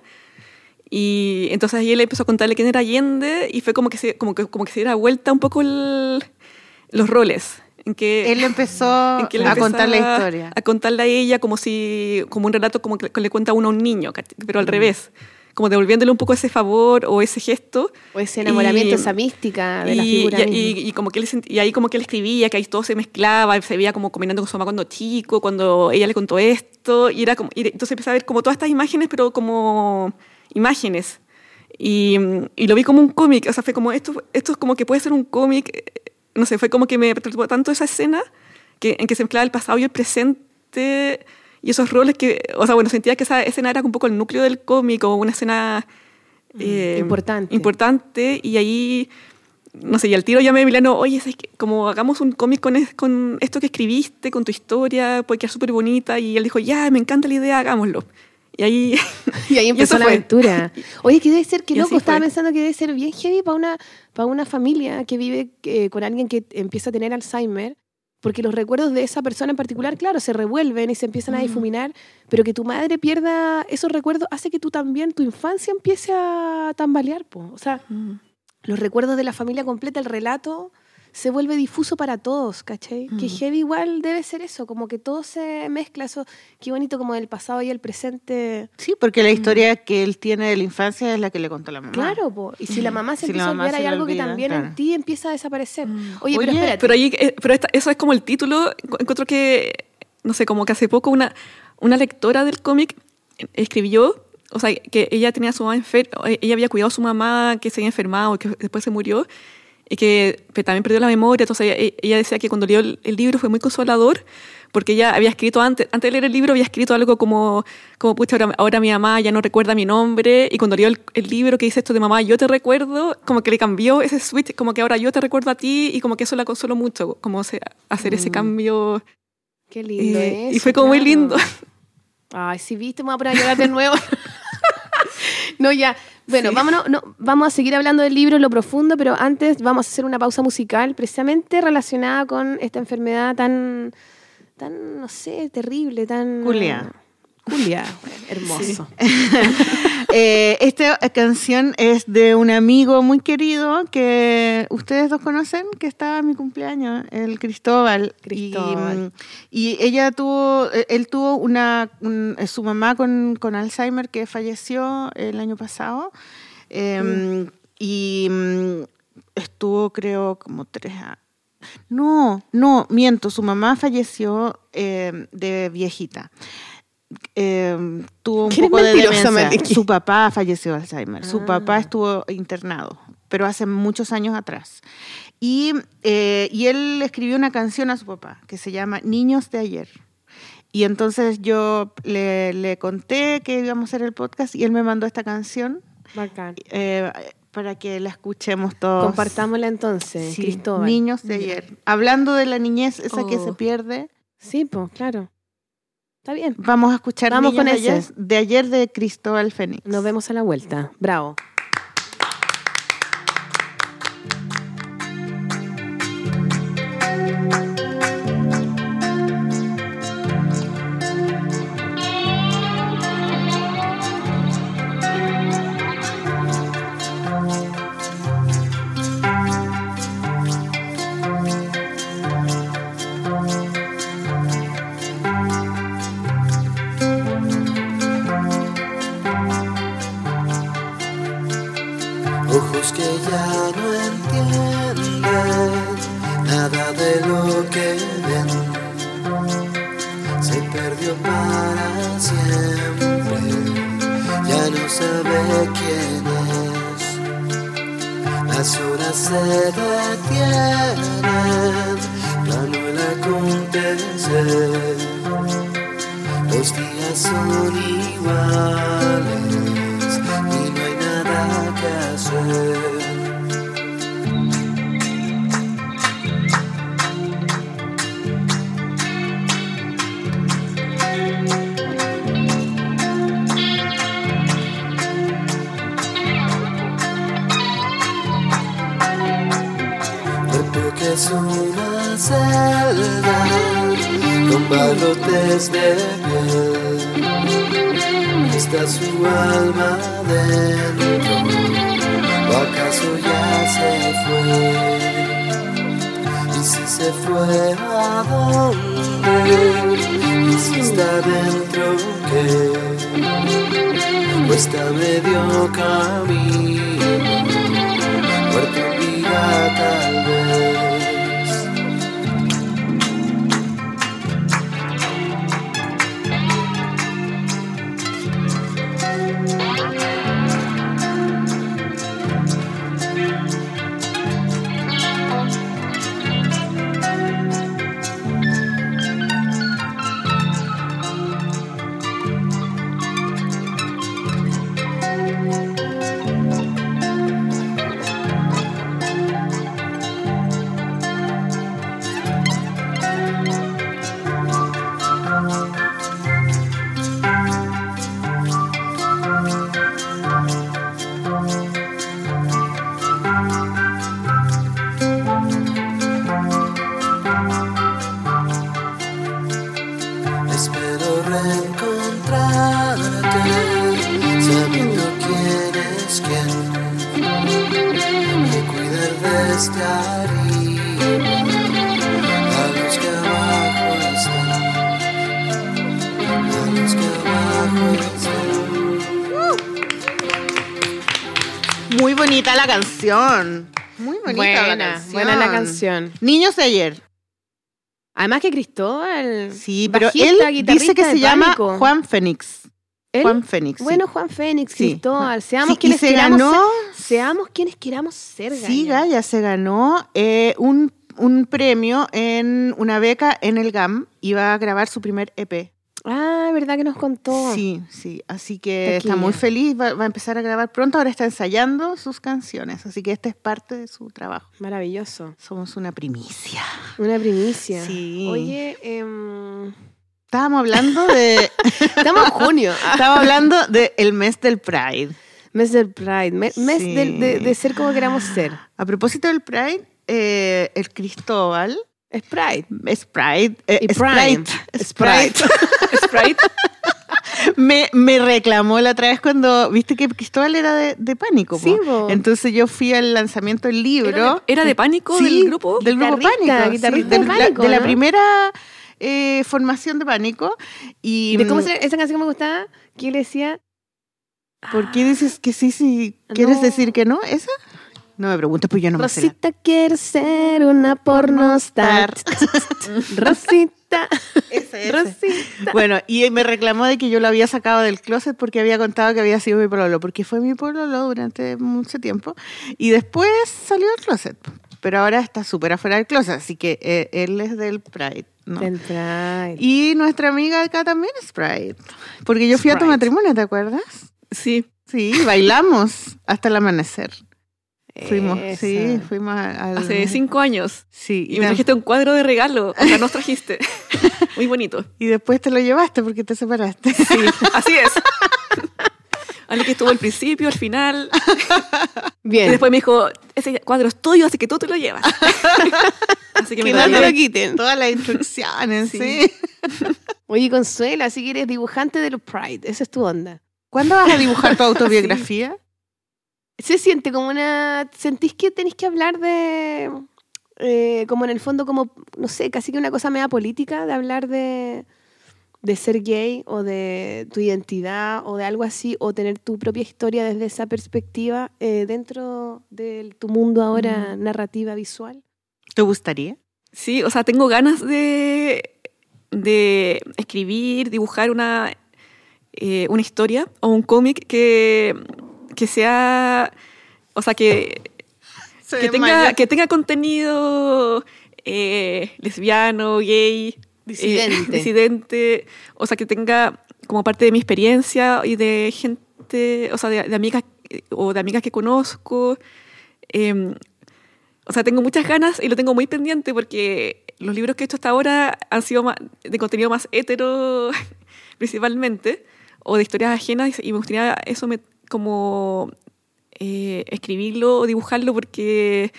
Y entonces ella le empezó a contarle quién era Allende, y fue como que se diera vuelta un poco los roles. En que él empezó a contar la historia. A contarle a ella como un relato como que le cuenta uno a un niño, pero al revés. Como devolviéndole un poco ese favor o ese gesto. O ese enamoramiento, esa mística de la figura. Y ahí como que él escribía, que ahí todo se mezclaba, se veía como combinando con su mamá cuando chico, cuando ella le contó esto. Y entonces empecé a ver como todas estas imágenes, pero como imágenes. Y lo vi como un cómic. O sea, fue como esto es como que puede ser un cómic. No sé, fue como que me perturbó tanto esa escena en que se mezclaba el pasado y el presente, y esos roles o sea, bueno, sentía que esa escena era un poco el núcleo del cómic, o una escena importante, y ahí, no sé, y al tiro llamé a Emiliano, oye, es que como hagamos un cómic con esto que escribiste, con tu historia, puede quedar súper bonita, y él dijo, ya, me encanta la idea, hagámoslo. Y ahí empezó la aventura. Oye, que debe ser, qué loco, estaba fue. Pensando que debe ser bien heavy para una familia que vive con alguien que empieza a tener Alzheimer, porque los recuerdos de esa persona en particular, claro, se revuelven y se empiezan a difuminar, pero que tu madre pierda esos recuerdos hace que tú también, tu infancia empiece a tambalear, po. O sea, los recuerdos de la familia completa, el relato se vuelve difuso para todos, ¿cachai? Que heavy igual debe ser eso, como que todo se mezcla, eso, qué bonito como el pasado y el presente. Sí, porque la historia que él tiene de la infancia es la que le contó la mamá. Claro, po. Y si la mamá se empieza a olvidar, hay algo que también en ti empieza a desaparecer. Oye, pero espérate. Pero eso es como el título. Encuentro que, no sé, como que hace poco una lectora del cómic escribió, o sea, que ella tenía a su mamá ella había cuidado a su mamá que se había enfermado y que después se murió, y que también perdió la memoria. Entonces ella decía que cuando leyó el libro fue muy consolador, porque ella había escrito antes de leer el libro, había escrito algo como pucha, ahora mi mamá ya no recuerda mi nombre, y cuando leyó el libro que dice esto de mamá, yo te recuerdo, como que le cambió ese switch, como que ahora yo te recuerdo a ti, y como que eso la consoló mucho, como hacer ese cambio. Qué lindo eso, y fue como muy lindo. Ay, si viste, me voy a poner a llorar de nuevo. No, ya. Bueno, vamos a seguir hablando del libro en lo profundo, pero antes vamos a hacer una pausa musical precisamente relacionada con esta enfermedad tan no sé, terrible, tan... Culia, hermoso. esta canción es de un amigo muy querido que ustedes dos conocen, que estaba en mi cumpleaños, el Cristóbal. Y él tuvo su mamá con Alzheimer que falleció el año pasado. Y estuvo, creo, como 3 años. No, miento, su mamá falleció de viejita. Tuvo un poco de demencia. Su papá falleció de Alzheimer. Su papá estuvo internado, pero hace muchos años atrás. Y él escribió una canción a su papá que se llama Niños de ayer. Y entonces yo le conté que íbamos a hacer el podcast y él me mandó esta canción. Bacán. Para que la escuchemos todos. Compartámosla entonces, sí, Cristóbal. Niños de ayer. Hablando de la niñez, esa que se pierde. Sí, pues, claro. Está bien. Vamos a escuchar Vamos con de ayer de Cristóbal Fénix. Nos vemos a la vuelta. Bravo. Ojos que ya no entienden nada de lo que ven. Se perdió para siempre, ya no sabe quién es. Las horas se detienen, plano el acontecer. Los días son iguales y no hay nada que hacer. Cuerpo que es una celda con barrotes de piel. Está su alma dentro, o acaso ya se fue. Y si se fue, ¿a dónde? Y si está dentro, ¿qué? O está medio camino, muerto en vida tal vez. Espero reencontrarte, sabiendo quién es quién, y cuidar desde arriba a los que abajo están, a los que abajo están. Muy bonita la canción. Muy bonita la canción. Buena la canción. Niños de ayer. Además que Cristóbal, Sí, pero bajista, él dice que guitarrista se de llama Pánico. Juan Fénix. ¿Él? Juan Fénix. Bueno, Juan Fénix, Sí. Cristóbal, seamos Sí, quienes y se queramos ganó. seamos quienes queramos ser, Sí, Gaya. Gaya se ganó un premio en una beca en el GAM. Iba a grabar su primer EP. Ah, verdad que nos contó. Sí. Así que Taquilla. está muy feliz. Va a empezar a grabar pronto. Ahora está ensayando sus canciones. Así que esta es parte de su trabajo. Maravilloso. Somos una primicia. Una primicia. Sí. Oye, Estábamos hablando de... estamos en junio. Estaba hablando del mes del Pride. Mes del Pride. Mes Sí. de ser como queramos ser. A propósito del Pride, el Cristóbal Sprite. Sprite. Y Prime. Sprite. Sprite. Me reclamó la otra vez cuando viste que Cristóbal era de Pánico. Sí, po. po. Entonces yo fui al lanzamiento del libro. ¿Era de Pánico Sí, del grupo? Del grupo Guitarrista, Pánico. guitarrista sí, de Pánico, de la ¿no? primera formación de Pánico. Y ¿De cómo esa canción que me gustaba? ¿Quién le decía? ¿por qué dices que sí si quieres No. decir que no? ¿Esa? No me preguntes, pues yo no me sé. Rosita quiere ser una pornostar. Rosita. Ese. Rosita. Bueno, y me reclamó de que yo lo había sacado del closet porque había contado que había sido mi pololo, porque fue mi pololo durante mucho tiempo. Y después salió del closet, pero ahora está súper afuera del closet, así que él es del Pride, ¿no? Del Pride. Y nuestra amiga acá también es Pride, porque yo fui a tu Sprite. matrimonio, ¿te acuerdas? Sí. Sí, bailamos hasta el amanecer. Fuimos Eso. al... Hace 5 años. Sí, Y me trajiste un cuadro de regalo. O sea, nos trajiste. Muy bonito. y después te lo llevaste porque te separaste. Sí, así es. Algo que estuvo al principio, al final. Y Bien. después me dijo, ese cuadro es tuyo, así que tú te lo llevas. Así que me Que lo no te llevé. lo quiten. Todas las instrucciones, Sí. sí. Oye, Consuelo, así que eres dibujante de los Pride. Esa es tu onda. ¿Cuándo vas a dibujar tu autobiografía? Se siente como una... ¿Sentís que tenés que hablar de... como en el fondo, como, no sé, casi que una cosa media política, de hablar de ser gay o de tu identidad o de algo así, o tener tu propia historia desde esa perspectiva dentro de tu mundo ahora narrativa visual? ¿Te gustaría? Sí, o sea, tengo ganas de escribir, dibujar una historia o un cómic que sea, o sea, que tenga contenido lesbiano, gay, disidente, o sea, que tenga como parte de mi experiencia y de gente, o sea, de amigas o de amigas que conozco. O sea, tengo muchas ganas y lo tengo muy pendiente porque los libros que he hecho hasta ahora han sido de contenido más hetero principalmente, o de historias ajenas, y me gustaría eso como escribirlo o dibujarlo porque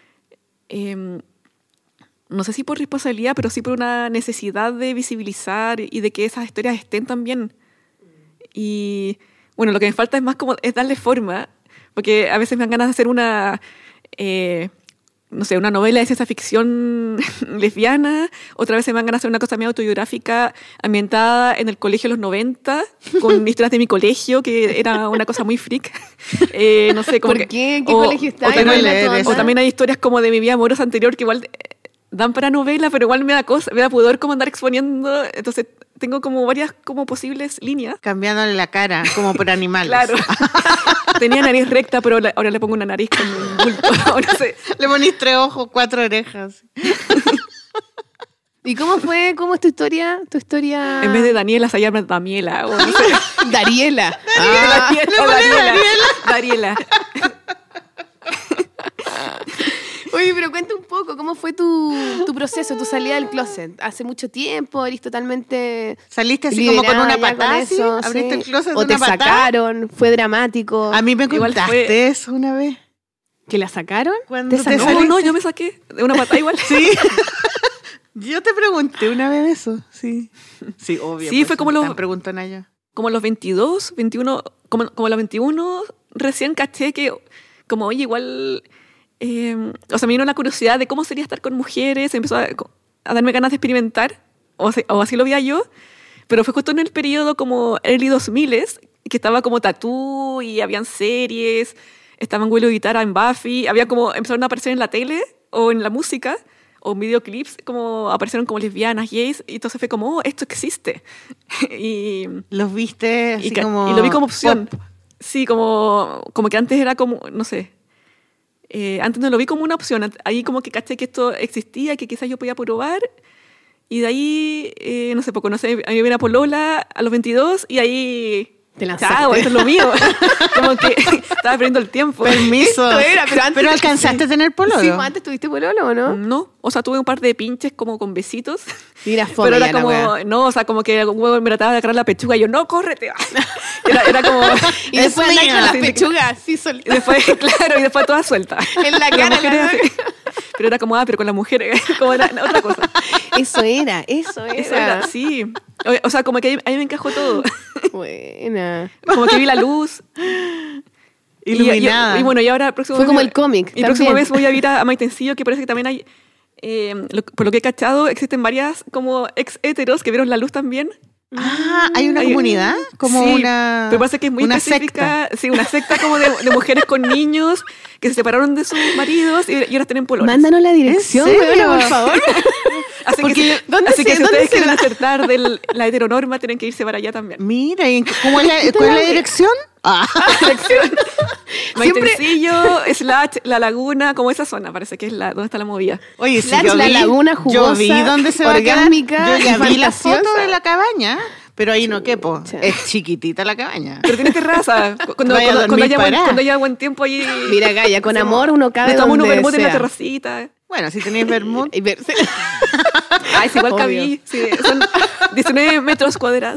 no sé si por responsabilidad, pero sí por una necesidad de visibilizar y de que esas historias estén también. Y bueno, lo que me falta es más como es darle forma, porque a veces me dan ganas de hacer una no sé, una novela de ciencia ficción lesbiana, otra vez se me dan ganas de hacer una cosa medio autobiográfica ambientada en el colegio de los 90, con historias de mi colegio, que era una cosa muy freak. No sé, como ¿Por qué? ¿En qué o colegio está? o también hay historias como de mi vida amorosa anterior que igual dan para novela, pero igual me da pudor como andar exponiendo. Entonces tengo como varias como posibles líneas. Cambiándole la cara, como por animales. Claro. Tenía nariz recta, pero ahora le pongo una nariz con un bulto. No sé. Le ponís 3 ojos, 4 orejas. ¿Y cómo fue? ¿Cómo es tu historia? Tu historia... En vez de Daniela se llama Damiela. O no sé. Dariela. Dariela. Oye, pero cuenta un poco, ¿cómo fue tu proceso, tu salida del closet? ¿Hace mucho tiempo? ¿Eres totalmente ¿Saliste así como con una liberada ya patada? con así? eso? ¿Abriste Sí. el closet de ¿O te una patada? sacaron? ¿Fue dramático? A mí me Igual contaste fue- eso una vez. ¿Que la sacaron? Cuando ¿Te te sacaron? saliste. No, yo me saqué de una patada igual. Sí. Yo te pregunté una vez eso, sí. Sí, obvio. Sí, fue como lo... lo- Tan preguntona yo. Como a los 22, 21, como a los 21 recién caché que como, oye, igual... o sea, me vino la curiosidad de cómo sería estar con mujeres, empezó a darme ganas de experimentar, o así lo veía yo, pero fue justo en el periodo como early 2000s, que estaba como Tatú y habían series, estaban Willow y Tara en Buffy, había como, empezaron a aparecer en la tele o en la música, o en videoclips, como aparecieron como lesbianas, gays, y entonces fue como, oh, esto existe. y Los viste así como... y lo vi como opción. pop. Sí, como que antes era como, no sé, antes no lo vi como una opción, ahí como que caché que esto existía, que quizás yo podía probar, y de ahí, no sé, pues conocí a mi primera polola a los 22, y ahí... Te lanzaste. Chao, esto es lo mío. Como que estaba perdiendo el tiempo. Permiso. Esto era, pero antes- alcanzaste a tener pololo. Sí, ¿antes tuviste pololo o no? No, o sea, tuve un par de pinches como con besitos. Mira, fome Pero ya era la como, wea. no, o sea, como que un huevo me trataba de agarrar la pechuga y yo, no, córrete. Era como... Y después Es andar mía. con las Sí, pechugas así Y soltadas después, claro, y después toda suelta. en la Las cara. mujeres así. Pero era como, pero con la mujer, como era otra cosa. Eso era. Eso era, sí. O sea, como que a mí me encajó todo. Buena. Como que vi la luz. Iluminada. Y bueno, y ahora próximo Fue mes como el cómic. Y próxima también. vez voy a ir a Maitencillo, que parece que también hay, por lo que he cachado, existen varias como ex héteros que vieron la luz también. ¿Hay una comunidad? Como sí, una... pero pasa que es muy una específica. Sí, una secta como de mujeres con niños que se separaron de sus maridos y ahora tienen pololas. Mándanos la dirección, ¿En serio? weona, por favor. Así Porque que, ¿dónde así se- que si dónde ustedes se quieren da? acertar de la heteronorma, tienen que irse para allá también. Mira, ¿y cuál es la dirección? Maitencillo, / La Laguna, como esa zona, parece que es donde está la movida. Oye, sí, La laguna yo vi jugosa, dónde se va a quedar. orgásmica Yo ya y vi la foto fantasiosa. de la cabaña, pero ahí no quepo. Chucha. Es chiquitita la cabaña. Pero tiene terraza. Cuando Vaya a dormir parada. cuando haya buen tiempo allí. Mira, Gaya, con amor uno cabe Le tomamos unos donde vermut en la sea. terracita. Bueno, si tenéis vermut. Y verse. Ay, es igual Obvio. cabí. Sí, son 19 metros cuadrados.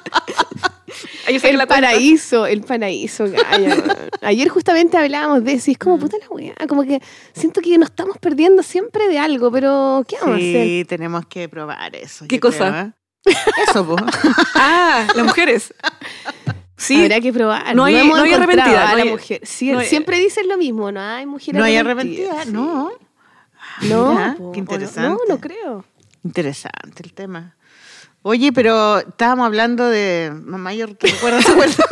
Ayer saqué la cuenta. El paraíso, Gaya. Ayer justamente hablábamos de eso y es como puta la weá. Como que siento que nos estamos perdiendo siempre de algo, pero ¿qué vamos a hacer? Sí, tenemos que probar eso. ¿Qué yo cosa? creo, ¿eh? Eso, pues. Las mujeres. Sí. Habrá que probar. No hay hemos arrepentida, encontrado a no la hay- mujer. Sí, no hay- siempre dicen lo mismo, no hay mujeres No hay arrepentidas. arrepentida, Sí. no. No, Mira, po, qué ¿o interesante. No, no creo. Interesante el tema. Oye, pero estábamos hablando de Mamá, yo te recuerdo, ¿se acuerdan?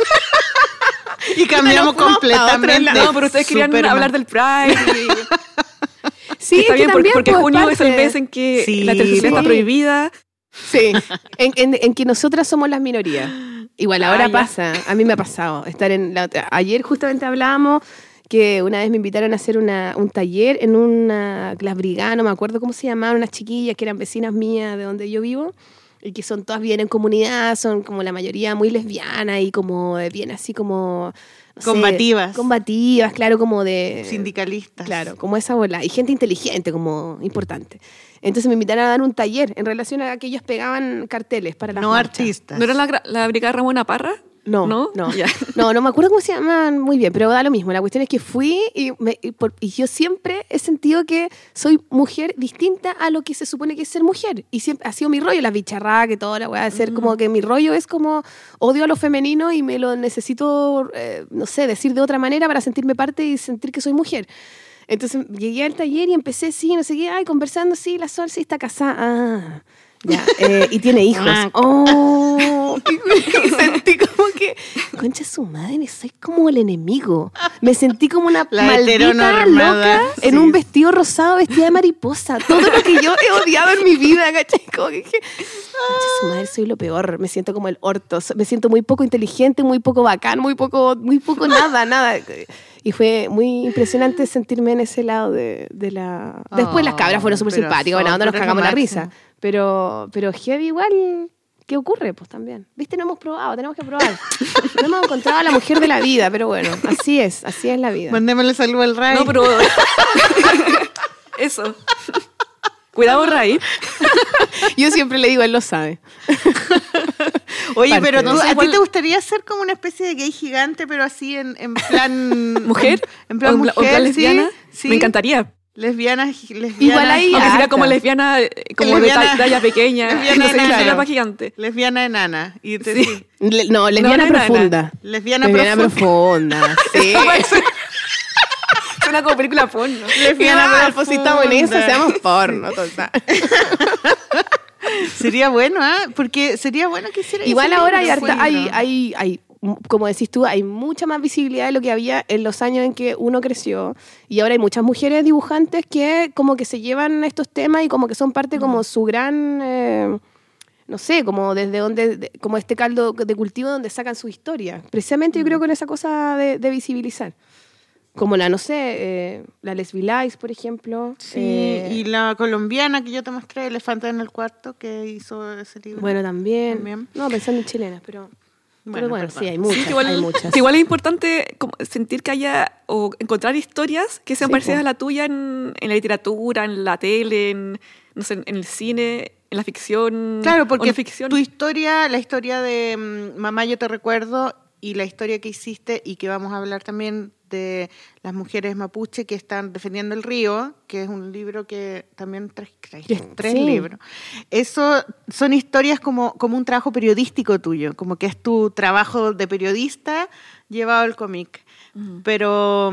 Y cambiamos Pero fuimos pa' otro completamente. No, pero ustedes querían Superman. hablar del Pride. Sí, Está es que bien, también, porque pues, junio es el parte. mes en que Sí, la heterosexualidad está sí. prohibida. Sí, en que nosotras somos las minorías. Igual ahora ya. pasa, a mí me ha pasado estar en la otra. Ayer justamente hablábamos que una vez me invitaron a hacer un taller en una Las Brigadas, no me acuerdo cómo se llamaban, unas chiquillas que eran vecinas mías de donde yo vivo y que son todas bien en comunidad, son como la mayoría muy lesbianas y como bien así como... no sé, Combativas. combativas, claro, como de... Sindicalistas. Claro, como esa bola. Y gente inteligente, como importante. Entonces me invitaron a dar un taller en relación a que ellos pegaban carteles para las No marchas. artistas. ¿No era la brigada Ramona Parra? No, ¿No? no. Ya. No me acuerdo cómo se llaman muy bien, pero da lo mismo. La cuestión es que fui y yo siempre he sentido que soy mujer distinta a lo que se supone que es ser mujer. Y siempre ha sido mi rollo, las bicharradas, que toda la weá de ser como que mi rollo es como odio a lo femenino y me lo necesito, no sé, decir de otra manera para sentirme parte y sentir que soy mujer. Entonces llegué al taller y empecé, sí, no sé qué, conversando, sí, la Sol sí está casada. Ya, y tiene hijos. Y sentí como que, concha su madre, soy como el enemigo. Me sentí como una La maldita heteronormada, loca sí. en un vestido rosado vestida de mariposa. Todo lo que yo he odiado en mi vida, ¿cachai? Como que dije, concha su madre, soy lo peor. Me siento como el orto. Me siento muy poco inteligente, muy poco bacán, muy poco nada. Y fue muy impresionante sentirme en ese lado de la... Después las cabras fueron súper pero simpáticas, buena onda, nos son cagamos la lo risa. máximo. Pero heavy igual, ¿qué ocurre? Pues también. ¿Viste? No hemos probado, tenemos que probar. No hemos encontrado a la mujer de la vida, pero bueno, así es la vida. Mandémosle saludo al Ray. No, pero... Eso. Cuidado, Ray. Yo siempre le digo, él lo sabe. Oye, parte. pero No tú, sé, ¿a ti igual- te gustaría ser como una especie de gay gigante, pero así en plan... ¿Mujer? En plan ¿O mujer, en plan lesbiana? Sí. Me encantaría. Lesbiana. Igual hay- Aunque sería harta. como lesbiana, como Lesbiana- de talla pequeña. lesbiana No sé, enana. sería más gigante. Lesbiana enana. Y te, Sí. sí. No, lesbiana no, profunda. Lesbiana Lesbiana profunda. profunda, sí. Suena como película porno. Lesbiana Ah, pues si estamos en eso, profunda. seamos porno, total. Sería bueno, ¿ah? Porque sería bueno que hiciera Igual ese ahora hay, libro, harta- bueno. hay, como decís tú, hay mucha más visibilidad de lo que había en los años en que uno creció. Y ahora hay muchas mujeres dibujantes que como que se llevan estos temas y como que son parte como su gran... no sé, como desde donde, como este caldo de cultivo donde sacan su historia. Precisamente yo creo con esa cosa de visibilizar. Como la, no sé, la Lesbi Lies, por ejemplo. Sí, y la colombiana que yo te mostré, Elefante en el cuarto, que hizo ese libro. Bueno, también. También. No, pensando en chilenas, pero bueno, perdón. sí, hay muchas, Sí, que igual, hay muchas. que igual es importante como sentir que haya o encontrar historias que sean Sí, parecidas po. a la tuya en la literatura, en la tele, no sé, en el cine, en la ficción. Claro, o porque no ficción. tu historia, la historia de Mamá, yo te recuerdo, y la historia que hiciste y que vamos a hablar también de las mujeres mapuche que están defendiendo el río, que es un libro que también trajiste, 3 Sí. libros. Eso son historias como un trabajo periodístico tuyo, como que es tu trabajo de periodista llevado al cómic. Pero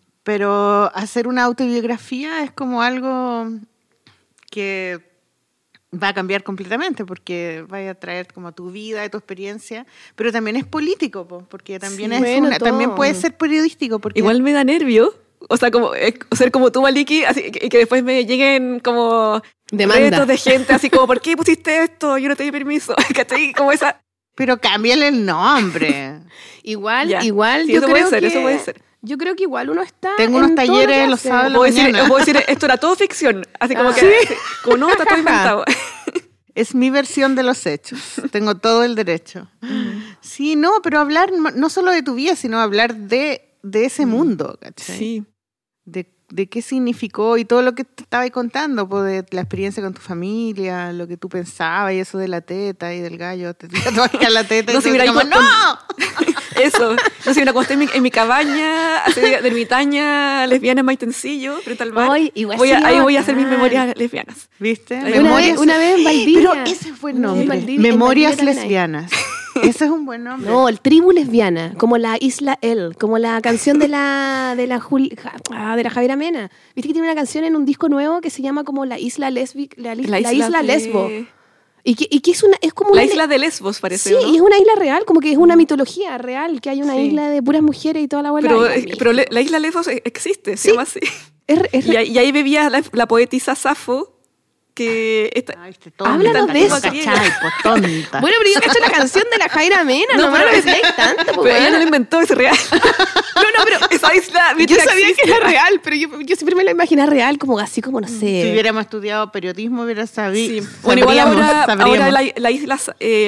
hacer una autobiografía es como algo que va a cambiar completamente porque va a traer como tu vida y tu experiencia, pero también es político, porque también Sí, bueno, todo. también puede ser periodístico, porque Igual me da nervio. O sea, como ser como tú, Maliki, así, y que después me lleguen como Demanda. retos de gente, así como, ¿por qué pusiste esto? Yo no te di permiso. ¿Cachai? Como esa... pero cámbiale el nombre. Igual, Ya. igual, Sí, yo eso creo puede ser, que... eso puede ser. Yo creo que igual uno está Tengo unos en todo lo talleres que los hace. sábados. Puedo decir, mañana. puedo decir, esto era todo ficción. Así como que, así, como no, está todo inventado. Es mi versión de los hechos. Tengo todo el derecho. Sí, no, pero hablar no solo de tu vida, sino hablar de ese mundo, ¿cachai? Sí. De qué significó y todo lo que te estaba ahí contando, pues, de la experiencia con tu familia, lo que tú pensabas y eso de la teta y del gallo, te tatuaje la teta No, y si tú hubiera como, ido ¡no! Eso. No sé, me acosté en mi cabaña, así de ermitaña, lesbiana en Maitencillo, frente al mar. Ay, igual Ahí sería voy a hacer mis bacán. memorias lesbianas. ¿Viste? Una vez en Valdivia. Pero ese fue el Una vez en nombre. Valdivia, en Memorias Valdivia también hay. lesbianas. Ese es un buen nombre. No, el tribu lesbiana, como la Isla El, como la canción de la Javiera Mena. Viste que tiene una canción en un disco nuevo que se llama como la Isla Lesbic, la isla de- Lesbo. Y que es como La una isla de Lesbos, parece, sí, ¿o no? y es una isla real, como que es una mitología real, que hay una Sí. isla de puras mujeres y toda la bola. Pero la isla Lesbos existe, Sí. se llama así. es Y ahí vivía la poetisa Safo, que Ay, este tonta, Háblanos de no eso. cachai, pues, tonta. Bueno, pero yo cacho la canción de la Jaira Mena, no me lo decíais tanto, pues, Pero ella no weona. lo inventó, es real. No, pero Esa isla yo mítica sabía existe. que era real, pero yo siempre me la imaginaba real, como así, como no sé. Si hubiéramos estudiado periodismo, hubiera sabido. Sí. Bueno, igual ahora sabríamos. la isla...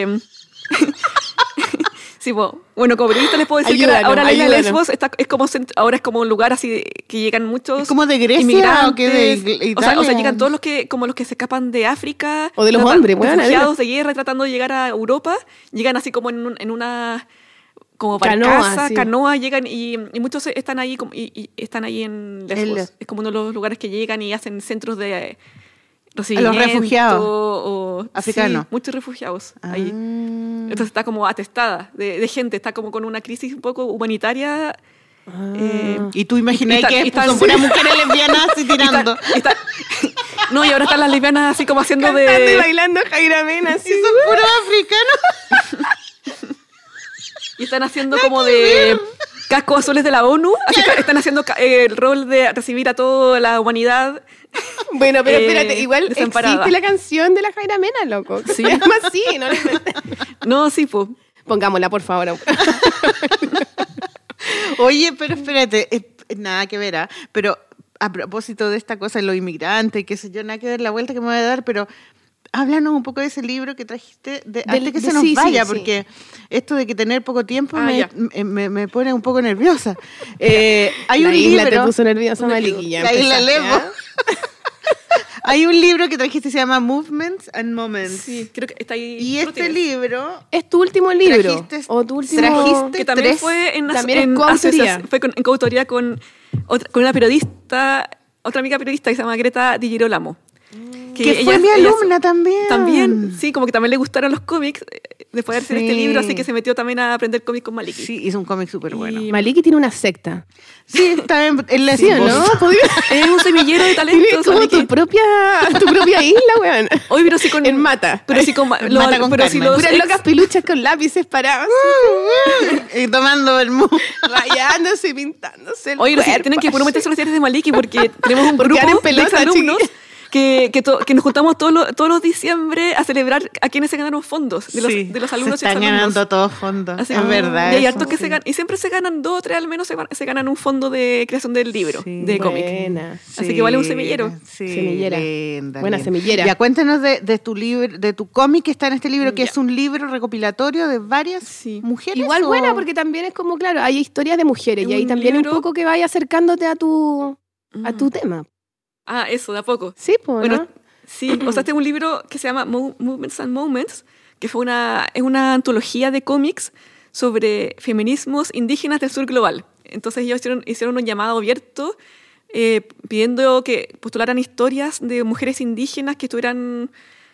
sí, bueno, como periodista les puedo decir Ayúdanos, que ahora la isla ayúdanos. Lesbos ahora es como un lugar así que llegan muchos ¿Es como de Grecia inmigrantes. o que de Italia? O sea, llegan todos los que se escapan de África. O de los hombres, bueno, refugiados de guerra tratando de llegar a Europa. Llegan así como en una... como barcaza, canoa, llegan y muchos están ahí y están ahí en Lesbos. Es como uno de los lugares que llegan y hacen centros de recibimiento. A los refugiados africanos. Sí, muchos refugiados ahí. Entonces está como atestada de gente, está como con una crisis un poco humanitaria. Y tú imaginas que están- son puras mujeres lesbianas así tirando. No, y ahora están las lesbianas así como haciendo Cantando y de... bailando Jaira Mena, así. Sí, son puros africanos. Y están haciendo como de cascos azules de la ONU. Así que están haciendo el rol de recibir a toda la humanidad. Bueno, pero espérate, igual desamparada. existe la canción de la Jaira Mena, loco. Sí. Se llama así, no la inventé. No, sí, pues. Pongámosla, por favor. Oye, pero espérate, nada que ver, ¿ah? Pero a propósito de esta cosa de los inmigrantes, qué sé yo, nada que ver la vuelta que me voy a dar, pero háblanos un poco de ese libro que trajiste, antes que se nos sí, vaya, sí. porque esto de que tener poco tiempo ya. me pone un poco nerviosa. Hay La un isla libro... te puso nerviosa, Maliki. Ya La isla empezaste, Lesbos. ¿ah? Hay un libro que trajiste que se llama Movements and Moments. Sí, creo que está ahí. Y tú lo este tienes. libro... ¿Es tu último libro? Trajiste- ¿O tu último...? trajiste- Que también 3, fue también es coautoría. en coautoría con una periodista, otra amiga periodista que se llama Greta Di Girolamo. Que fue mi alumna también. También, sí, como que también le gustaron los cómics después de hacer Sí. este libro, así que se metió también a aprender cómics con Maliki. Sí, hizo un cómic súper bueno. Y- Maliki tiene una secta. Sí, está en la ¿Sí o no? Es un semillero de Tienes talentos. como Maliki. tu propia isla, weón. Hoy, pero sí con... En Mata. Pero sí con... Mata con pero sí Carmen. los Puras ex- locas piluchas con lápices parados, Y tomando vermú. rayándose y pintándose el Oye, pero sí, cuerpo. tienen que puro meterse a los diarios de Maliki porque tenemos un Porque grupo van en de pelota, exalumnos chiquillos. que nos juntamos todos los diciembre a celebrar a quienes se ganaron fondos de los alumnos se y están exalumnos. ganando todos fondos. Así es que- verdad. Y hay eso, hartos que sí. se ganan, y siempre se ganan 2 o 3 al menos se ganan un fondo de creación del libro, Sí. de cómic. Buena. Así que vale un semillero. Sí, Semillera. linda, Buena linda. semillera. Ya cuéntanos de tu libro, de tu cómic que está en este libro, que Ya. es un libro recopilatorio de varias Sí. mujeres. Igual ¿o? buena, porque también es como, claro, hay historias de mujeres Es y ahí un también libro- un poco que vaya acercándote a tu tema. Ah, eso, de a poco. Sí, pues, Bueno, ¿no? sí, o sea, este es un libro que se llama Movements and Moments, que es una antología de cómics sobre feminismos indígenas del sur global. Entonces ellos hicieron un llamado abierto pidiendo que postularan historias de mujeres indígenas que tuvieran,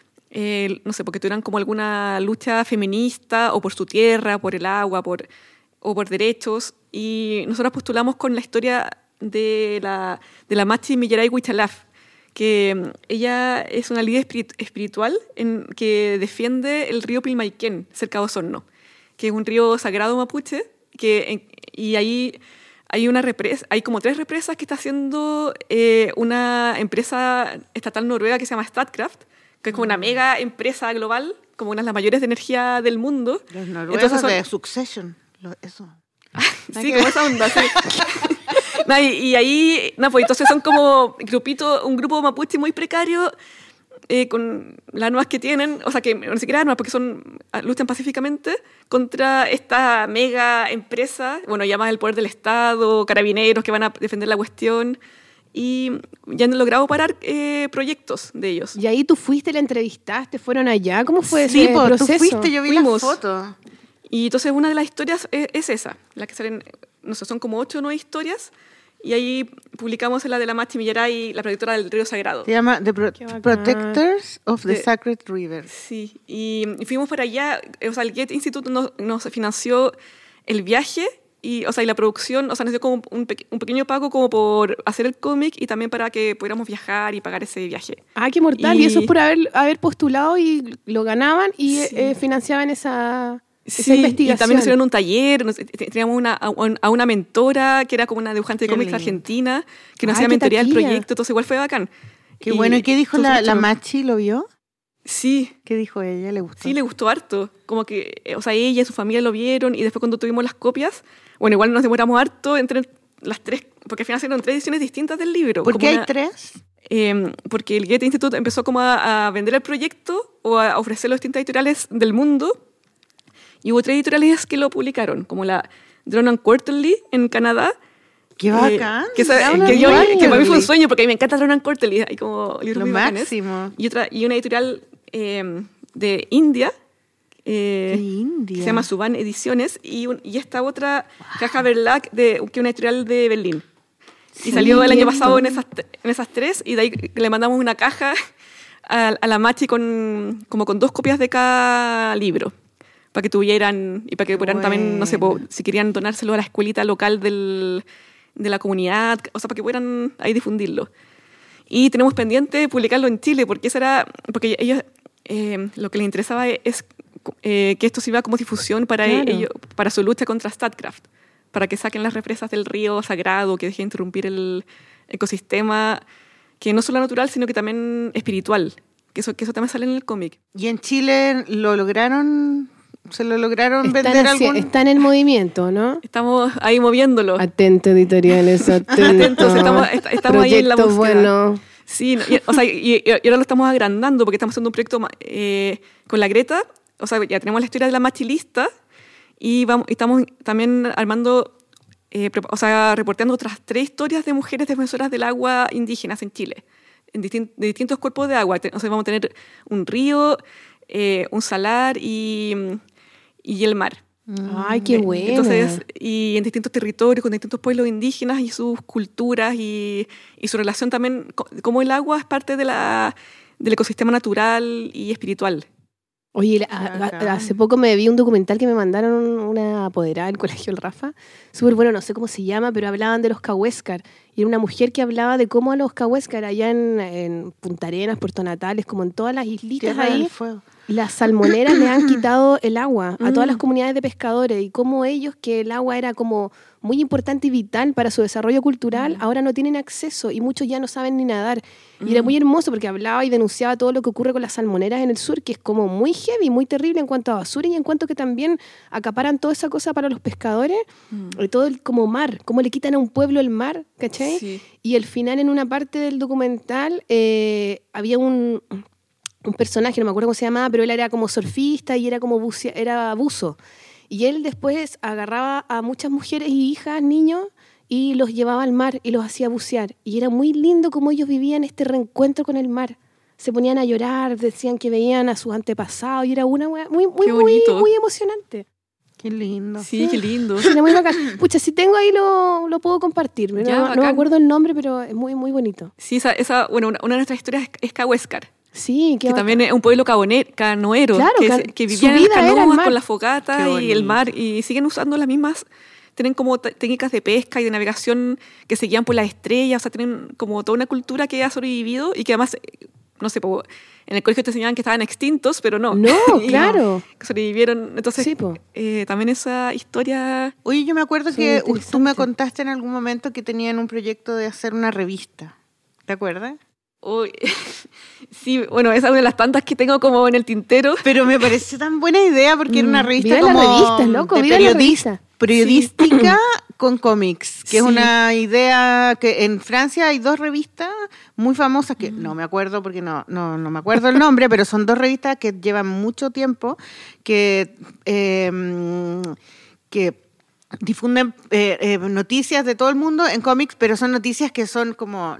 no sé, porque tuvieran como alguna lucha feminista o por su tierra, por el agua, o por derechos. Y nosotros postulamos con la historia de la Machi Millaray Huichalaf, que ella es una líder espiritual que defiende el río Pilmaiquén, cerca de Osorno, que es un río sagrado mapuche, y ahí hay como 3 represas que está haciendo una empresa estatal noruega que se llama Statkraft, que es como una mega empresa global, como una de las mayores de energía del mundo. Los noruegos de Succession, eso. Sí, como esa onda, sí. No, y ahí, pues entonces son como un grupo mapuche muy precario, con las armas que tienen, o sea, que no siquiera armas, porque luchan pacíficamente contra esta mega empresa, bueno, llamas el poder del Estado, carabineros que van a defender la cuestión, y ya han logrado parar proyectos de ellos. Y ahí tú fuiste, la entrevistaste, fueron allá, ¿cómo fue ese Sí, proceso? tú fuiste, yo vi Fuimos. las fotos. Y entonces una de las historias es esa, la que salen, no sé, son como 8 o 9 historias, y ahí publicamos la de la Machi Millaray, la protectora del río sagrado. Se llama The Qué bacán. Protectors of the De- Sacred River. Sí, y fuimos para allá, o sea, el Goethe Institute nos financió el viaje y la producción, o sea, nos dio como un pequeño pago como por hacer el cómic y también para que pudiéramos viajar y pagar ese viaje. Ah, qué mortal. Y eso es Y- por haber postulado y lo ganaban y Sí. financiaban esa Sí, investigación. y también nos hicieron un taller, teníamos a una mentora que era como una dibujante de Qué cómics lindo. argentina que nos Ay, hacía qué mentoría del taquilla. proyecto, entonces igual fue bacán. Qué bueno. ¿Y qué dijo fue la súper Machi? ¿Lo vio? Sí, ¿Qué dijo ella? ¿Le gustó? sí, le gustó harto. Como que, ella y su familia lo vieron y después cuando tuvimos las copias, bueno, igual nos demoramos harto entre las 3, porque al final hicieron 3 ediciones distintas del libro. ¿Por qué como hay una- 3? Porque el Goethe Institute empezó como a vender el proyecto o a ofrecerlo a distintas editoriales del mundo y hubo 3 editoriales que lo publicaron, como la Drone and Quarterly en Canadá. ¡Qué bacán! Que para mí fue un sueño porque a mí me encanta Drone and Quarterly, hay como libros Lo muy bacanes. máximo. Y una editorial de India, ¿Qué que India? se llama Suban Ediciones, y esta otra, Caja Verlag, que es una editorial de Berlín. Y salió el año pasado en esas 3, y de ahí le mandamos una caja a la Machi con 2 copias de cada libro, para que tuvieran, y para que pudieran también, no sé, si querían donárselo a la escuelita local de la comunidad, o sea, para que pudieran ahí difundirlo. Y tenemos pendiente publicarlo en Chile, porque ellos, lo que les interesaba es que esto sirva como difusión para Claro. ellos, para su lucha contra Statkraft, para que saquen las represas del río sagrado, que dejen de interrumpir el ecosistema, que no solo natural, sino que también espiritual, que eso también sale en el cómic. ¿Y en Chile lo lograron? ¿Se lo lograron vender algún? Están en movimiento, ¿no? Estamos ahí moviéndolo. Atento, editoriales, atento. Atentos, estamos ahí en la Proyecto búsqueda. bueno. Sí, y ahora lo estamos agrandando porque estamos haciendo un proyecto con la Greta. O sea, ya tenemos la historia de la Machilista y estamos también armando, reporteando otras 3 historias de mujeres defensoras del agua indígenas en Chile, de distintos cuerpos de agua. O sea, vamos a tener un río, un salar y el mar. Ay, qué bueno. Entonces, y en distintos territorios, con distintos pueblos indígenas y sus culturas y su relación también, como el agua es parte del ecosistema natural y espiritual. Oye, Bacán. hace poco me vi un documental que me mandaron una apoderada del colegio El Rafa, súper bueno, no sé cómo se llama, pero hablaban de los cahuéscar. Y era una mujer que hablaba de cómo a los cahuéscar allá en Punta Arenas, Puerto Natales, como en todas las islitas Tierra ahí, del Fuego. las salmoneras le han quitado el agua a todas las comunidades de pescadores y cómo ellos, que el agua era como muy importante y vital para su desarrollo cultural, ahora no tienen acceso y muchos ya no saben ni nadar. Y era muy hermoso porque hablaba y denunciaba todo lo que ocurre con las salmoneras en el sur, que es como muy heavy, muy terrible en cuanto a basura y en cuanto que también acaparan toda esa cosa para los pescadores, todo el como mar, cómo le quitan a un pueblo el mar, ¿cachai? Sí. Y al final en una parte del documental había un personaje, no me acuerdo cómo se llamaba, pero él era como surfista y era como era buzo. Y él después agarraba a muchas mujeres y hijas, niños, y los llevaba al mar y los hacía bucear. Y era muy lindo cómo ellos vivían este reencuentro con el mar. Se ponían a llorar, decían que veían a sus antepasados y era una wea muy, muy, Qué muy, bonito. muy emocionante. Qué lindo. Sí, qué lindo. Sí, era muy bacán. Pucha, si tengo ahí lo puedo compartir. No, Ya, no me bacán. acuerdo el nombre, pero es muy, muy bonito. Sí, bueno, una de nuestras historias es Cahuéscar, Sí, qué que bacán. también es un pueblo canoero, Claro, que su vivía en las vida era el canoas mar. con la fogata Qué y el bonito. mar, y siguen usando las mismas, tienen como técnicas de pesca y de navegación que se guían por las estrellas, o sea, tienen como toda una cultura que ha sobrevivido y que además, no sé, en el colegio te enseñaban que estaban extintos, pero no. No, Y claro. que sobrevivieron, entonces Sí, po. también esa historia... Oye, yo me acuerdo Sí, que tú me interesante. contaste en algún momento que tenían un proyecto de hacer una revista. ¿Te acuerdas? Uy, sí, bueno, esa es una de las tantas que tengo como en el tintero. Pero me parece tan buena idea porque era una revista Viva como las revistas, loco, de viva las revistas. periodística con cómics, que es Sí. una idea que en Francia hay 2 revistas muy famosas que no me acuerdo porque no me acuerdo el nombre, pero son 2 revistas que llevan mucho tiempo que difunden noticias de todo el mundo en cómics, pero son noticias que son como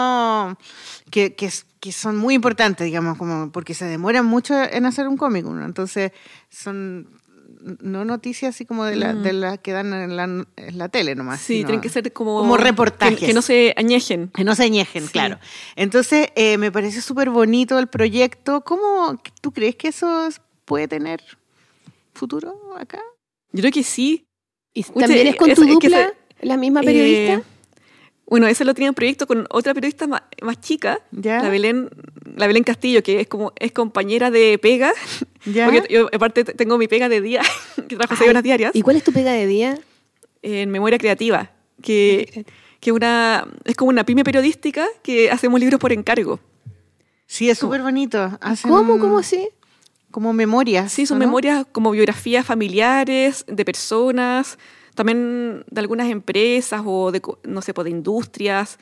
que son muy importantes, digamos, como porque se demoran mucho en hacer un cómic, ¿no? Entonces son no noticias así como de la que dan en la tele nomás. Sí, sino tienen que ser como reportajes. Que no se añejen. que no se añejen, Sí. claro. Entonces, me parece súper bonito el proyecto. ¿Cómo tú crees que eso puede tener futuro acá? Yo creo que sí. ¿Y Pucha, también es con tu es que dupla, la misma periodista? Bueno, ese lo tenía en proyecto con otra periodista más chica, ¿Ya? la Belén Castillo, que es compañera de pega. ¿Ya? Porque yo aparte tengo mi pega de día, que trabajo 6 horas diarias, ¿Y cuál es tu pega de día? en Memoria Creativa, que es como una pyme periodística que hacemos libros por encargo. Sí, es súper bonito. Hacen ¿Cómo así? como memorias. Sí, son ¿o no? memorias como biografías familiares de personas, también de algunas empresas o de, no sé, de industrias,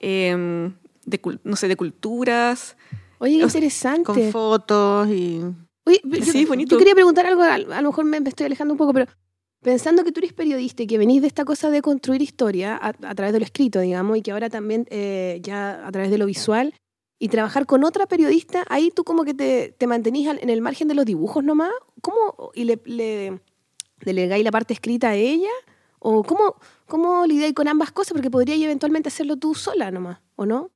no sé, de culturas. Oye, qué O sea, interesante. Con fotos y... Oye, Sí, bonito. yo quería preguntar algo, a lo mejor me estoy alejando un poco, pero pensando que tú eres periodista y que venís de esta cosa de construir historia a través de lo escrito, digamos, y que ahora también ya a través de lo visual, y trabajar con otra periodista, ahí tú como que te mantenís en el margen de los dibujos nomás, ¿cómo? ¿Y le delegáis la parte escrita a ella? ¿O cómo lidiáis con ambas cosas? Porque podrías eventualmente hacerlo tú sola nomás, ¿o no?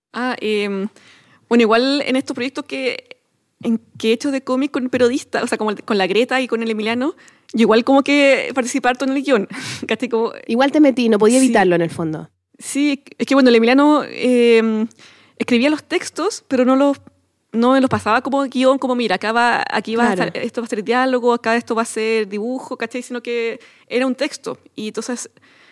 Bueno, igual en estos proyectos que he hecho de cómic con periodistas, o sea, como con la Greta y con el Emiliano, yo igual como que participar harto en el guión. ¿Cachai? Como, Igual te metí, no podía Sí. evitarlo en el fondo. sí, es que bueno, el Emiliano escribía los textos, pero no me los pasaba como guión, como mira, aquí Claro. esto va a ser diálogo, acá esto va a ser dibujo, ¿cachai? Sino que era un texto. Y entonces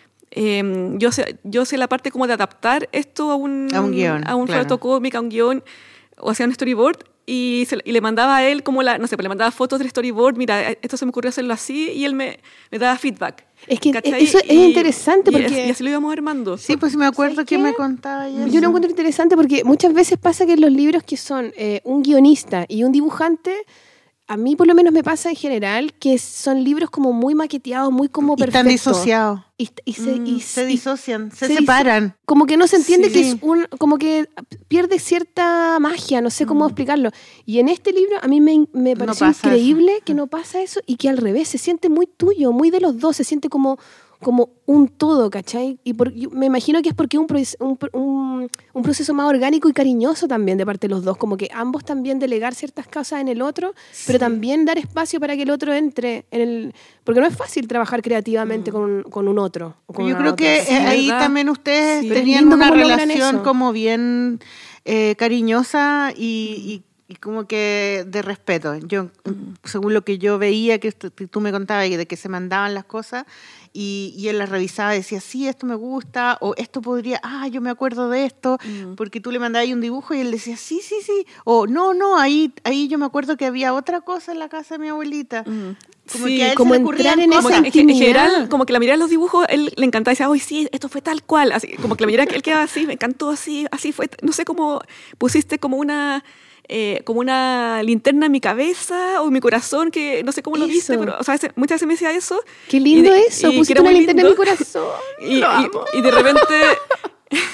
yo sé la parte como de adaptar esto a un guión, a un claro. formato cómic, a un guión, o hacía un storyboard. Y le mandaba a él como no sé, pues le mandaba fotos del storyboard, mira, esto se me ocurrió hacerlo así, y él me daba feedback. Es que ¿cachai? eso es interesante porque... Y así lo íbamos armando. Sí, pues sí me acuerdo ¿Sabes que qué? me contaba y Yo eso. lo encuentro interesante porque muchas veces pasa que en los libros que son un guionista y un dibujante, a mí por lo menos me pasa en general que son libros como muy maqueteados, muy como Y perfectos. están disociados. Y Se disocian, se se separan. como que no se entiende Sí. que es como que pierde cierta magia, no sé cómo explicarlo. Y en este libro a mí me pareció pasa increíble eso. que no pasa eso y que al revés, se siente muy tuyo, muy de los dos, se siente como un todo, ¿cachai? Y yo me imagino que es porque es un proceso más orgánico y cariñoso también de parte de los dos, como que ambos también delegar ciertas cosas en el otro, pero también dar espacio para que el otro entre en el... Porque no es fácil trabajar creativamente con un otro. o con Yo una creo otra. que Sí, ahí ¿verdad? también ustedes Sí. Pero es tenían lindo una cómo logran relación eso. como bien cariñosa y como que de respeto. Yo, según lo que yo veía, que tú me contabas, de que se mandaban las cosas y él las revisaba y decía, sí, esto me gusta, o esto podría, yo me acuerdo de esto, porque tú le mandabas ahí un dibujo y él decía, sí, o no, ahí yo me acuerdo que había otra cosa en la casa de mi abuelita. Como Sí, que a él como se le ocurrían entrar en cosas. esa Como que en intimidad. general, como que la mirada de los dibujos, él le encantaba, decía, ¡ay, sí, esto fue tal cual! Así, como que la mirada que él quedaba así, me encantó así fue. No sé cómo pusiste como una linterna en mi cabeza o en mi corazón, que no sé cómo lo viste, Eso. pero o sea, muchas veces me decía eso. Qué lindo Y eso, que pusiste era una muy linterna en mi lindo. corazón. Y Lo amo. de repente...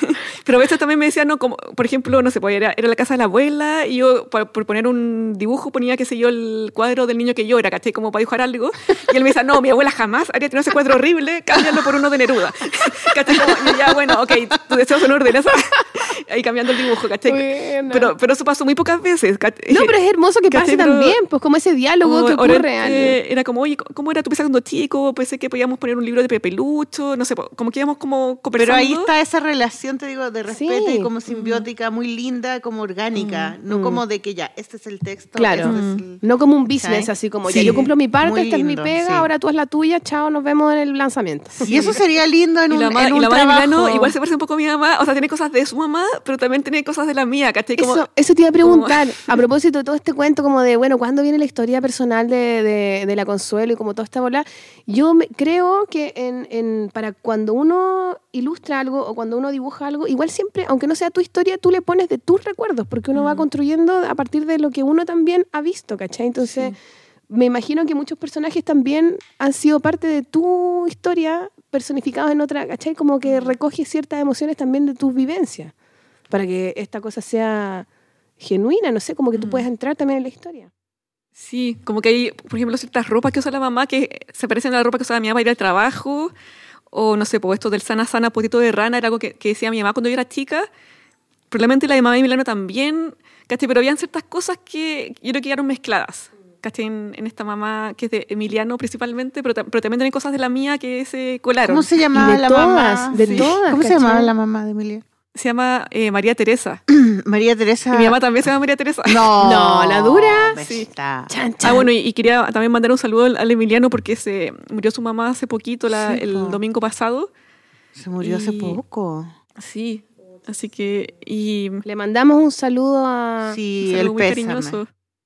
Pero a veces también me decían, no, como, por ejemplo, no sé, pues era la casa de la abuela y yo, por poner un dibujo, ponía, qué sé yo, el cuadro del niño que llora, ¿cachai? Como para dibujar algo. Y él me decía, no, mi abuela jamás haría tener ese cuadro horrible, cámbialo por uno de Neruda. ¿Cachai? Y ya, bueno, ok, tus deseos son órdenes. Ahí cambiando el dibujo, ¿cachai? Pero eso pasó muy pocas veces. ¿Cachai? No, pero es hermoso que pase Pero- también, pues como ese diálogo que ocurre. Era como, oye, ¿cómo era tu pensamiento cuando chico? Pensé que podíamos poner un libro de Pepe Lucho, no sé, como que íbamos como Pero conversando. ahí está esa relación, te digo, de respeto Sí. y como simbiótica, muy linda, como orgánica. No como de que ya, este es el texto. Claro, este es el- no como un business, ¿Cachai? así como Sí, ya yo cumplo mi parte, muy esta es mi lindo, pega, sí. ahora tú haz la tuya, chao, nos vemos en el lanzamiento. Y eso sería lindo en Y un, la, en y un la madre de trabajo. Milano igual se parece un poco a mi mamá, o sea, tiene cosas de su mamá, pero también tiene cosas de la mía, ¿cachai? Como, Eso te iba a preguntar, a propósito de todo este cuento como de, bueno, ¿cuándo viene la historia personal de la Consuelo y como toda esta bola? Yo creo que para cuando uno ilustra algo o cuando uno dibuja algo, igual siempre, aunque no sea tu historia, tú le pones de tus recuerdos, porque uno va construyendo a partir de lo que uno también ha visto, ¿cachai? Entonces, me imagino que muchos personajes también han sido parte de tu historia personificados en otra, ¿cachai? Como que recoge ciertas emociones también de tus vivencias, para que esta cosa sea genuina, no sé, como que tú puedas entrar también en la historia. sí, como que hay, por ejemplo, ciertas ropas que usa la mamá que se parecen a la ropa que usaba mi mamá para ir al trabajo, o no sé, pues esto del sana, sana, potito de rana, era algo que decía mi mamá cuando yo era chica, probablemente la de mamá y Milano también, ¿cachai? Pero habían ciertas cosas que yo creo que quedaron mezcladas, ¿cachai? En esta mamá que es de Emiliano principalmente, pero también tienen cosas de la mía que se colaron. ¿Cómo se llamaba Y de la todas, mamá? de todas, ¿Cómo se ¿cachai? llamaba la mamá de Emilia? Se llama María Teresa. María Teresa. Y mi mamá también se llama María Teresa. No, ¿la dura? Sí. Está. Chan, chan. Ah, bueno, y quería también mandar un saludo al Emiliano porque se murió su mamá hace poquito, Sí, el po. domingo pasado. Se murió hace Y- poco. Sí, así que... Y Le mandamos un saludo a Sí, un el saludo muy pésame. cariñoso.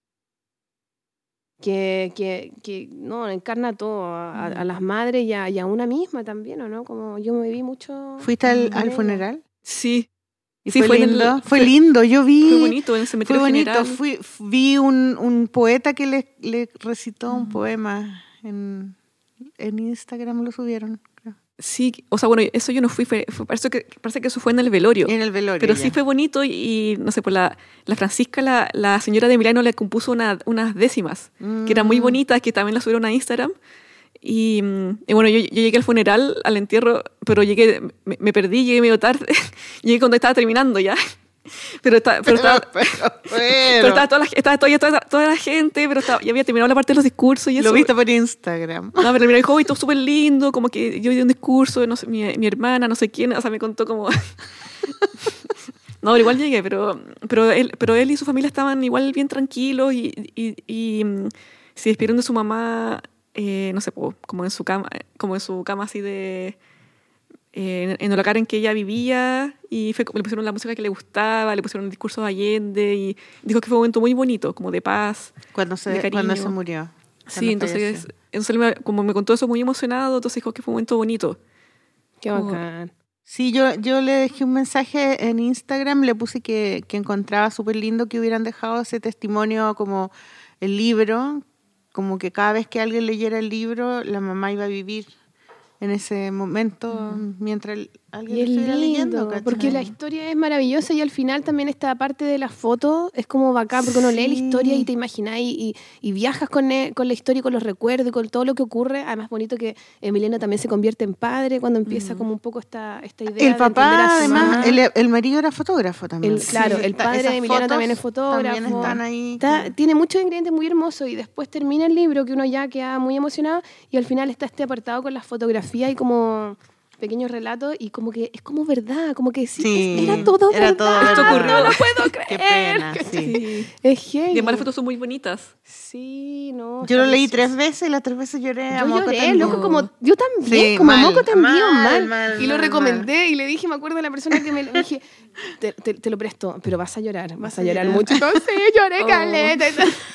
que no, encarna todo, a las madres y a una misma también, ¿o no? Como yo me vi mucho... ¿Fuiste con al ella. funeral? Sí, ¿Y Sí, fue en el- lindo? Fue lindo, yo vi. fue bonito en el Fue cementerio bonito. general. Vi un poeta que le recitó un poema en Instagram, lo subieron, creo. Sí, o sea, bueno, eso yo no fui, parece que eso fue en el velorio. En el velorio. Pero ya. sí fue bonito y no sé, pues la Francisca, la señora de Milano, le compuso unas décimas que eran muy bonitas, que también las subieron a Instagram. Y bueno, yo llegué al funeral, al entierro, pero me perdí, llegué medio tarde. Llegué cuando estaba terminando ya. Pero estaba toda la gente, pero ya había terminado la parte de los discursos y eso. Lo viste por Instagram. No, pero me dijo, todo súper lindo, como que yo di un discurso, no sé, mi hermana, no sé quién, o sea, me contó como... No, pero igual llegué, pero él y su familia estaban igual bien tranquilos y se despidieron de su mamá, no sé, como en su cama así de... en el lugar en que ella vivía y le pusieron la música que le gustaba, le pusieron el discurso de Allende y dijo que fue un momento muy bonito, como de paz. Cuando de se cariño. murió. Sí, entonces él como me contó eso muy emocionado, entonces dijo que fue un momento bonito. Qué bacán. Sí, yo le dejé un mensaje en Instagram, le puse que encontraba súper lindo que hubieran dejado ese testimonio como el libro, como que cada vez que alguien leyera el libro, la mamá iba a vivir en ese momento mientras alguien Y es lo estuviera leyendo. lindo, ¿cachai? porque la historia es maravillosa y al final también esta parte de la foto es como bacán, porque uno lee la Sí. historia y te imaginas y viajas con la historia y con los recuerdos y con todo lo que ocurre. Además, bonito que Emiliano también se convierte en padre cuando empieza como un poco esta idea El de entender papá, a su además, mamá. el marido era fotógrafo también. Claro, el padre esas de Emiliano fotos también es fotógrafo. También están ahí. Tiene muchos ingredientes muy hermosos y después termina el libro que uno ya queda muy emocionado y al final está este apartado con las fotografías y como pequeños relatos y como que es como verdad, como que sí, era todo verdad. Esto ocurrió. No lo puedo creer. Qué pena, sí. Sí. Es Y heavy. además las fotos son muy bonitas. Sí, no. Yo lo está leí precioso. 3 veces y las 3 veces lloré a Yo moco lloré, tendido. loco, como yo también, Sí, como a mal, moco tendido, mal, mal. Y lo mal, recomendé y le dije, me acuerdo a la persona que me dije, te lo presto, pero vas a llorar mucho. Entonces lloré Oh. caleta.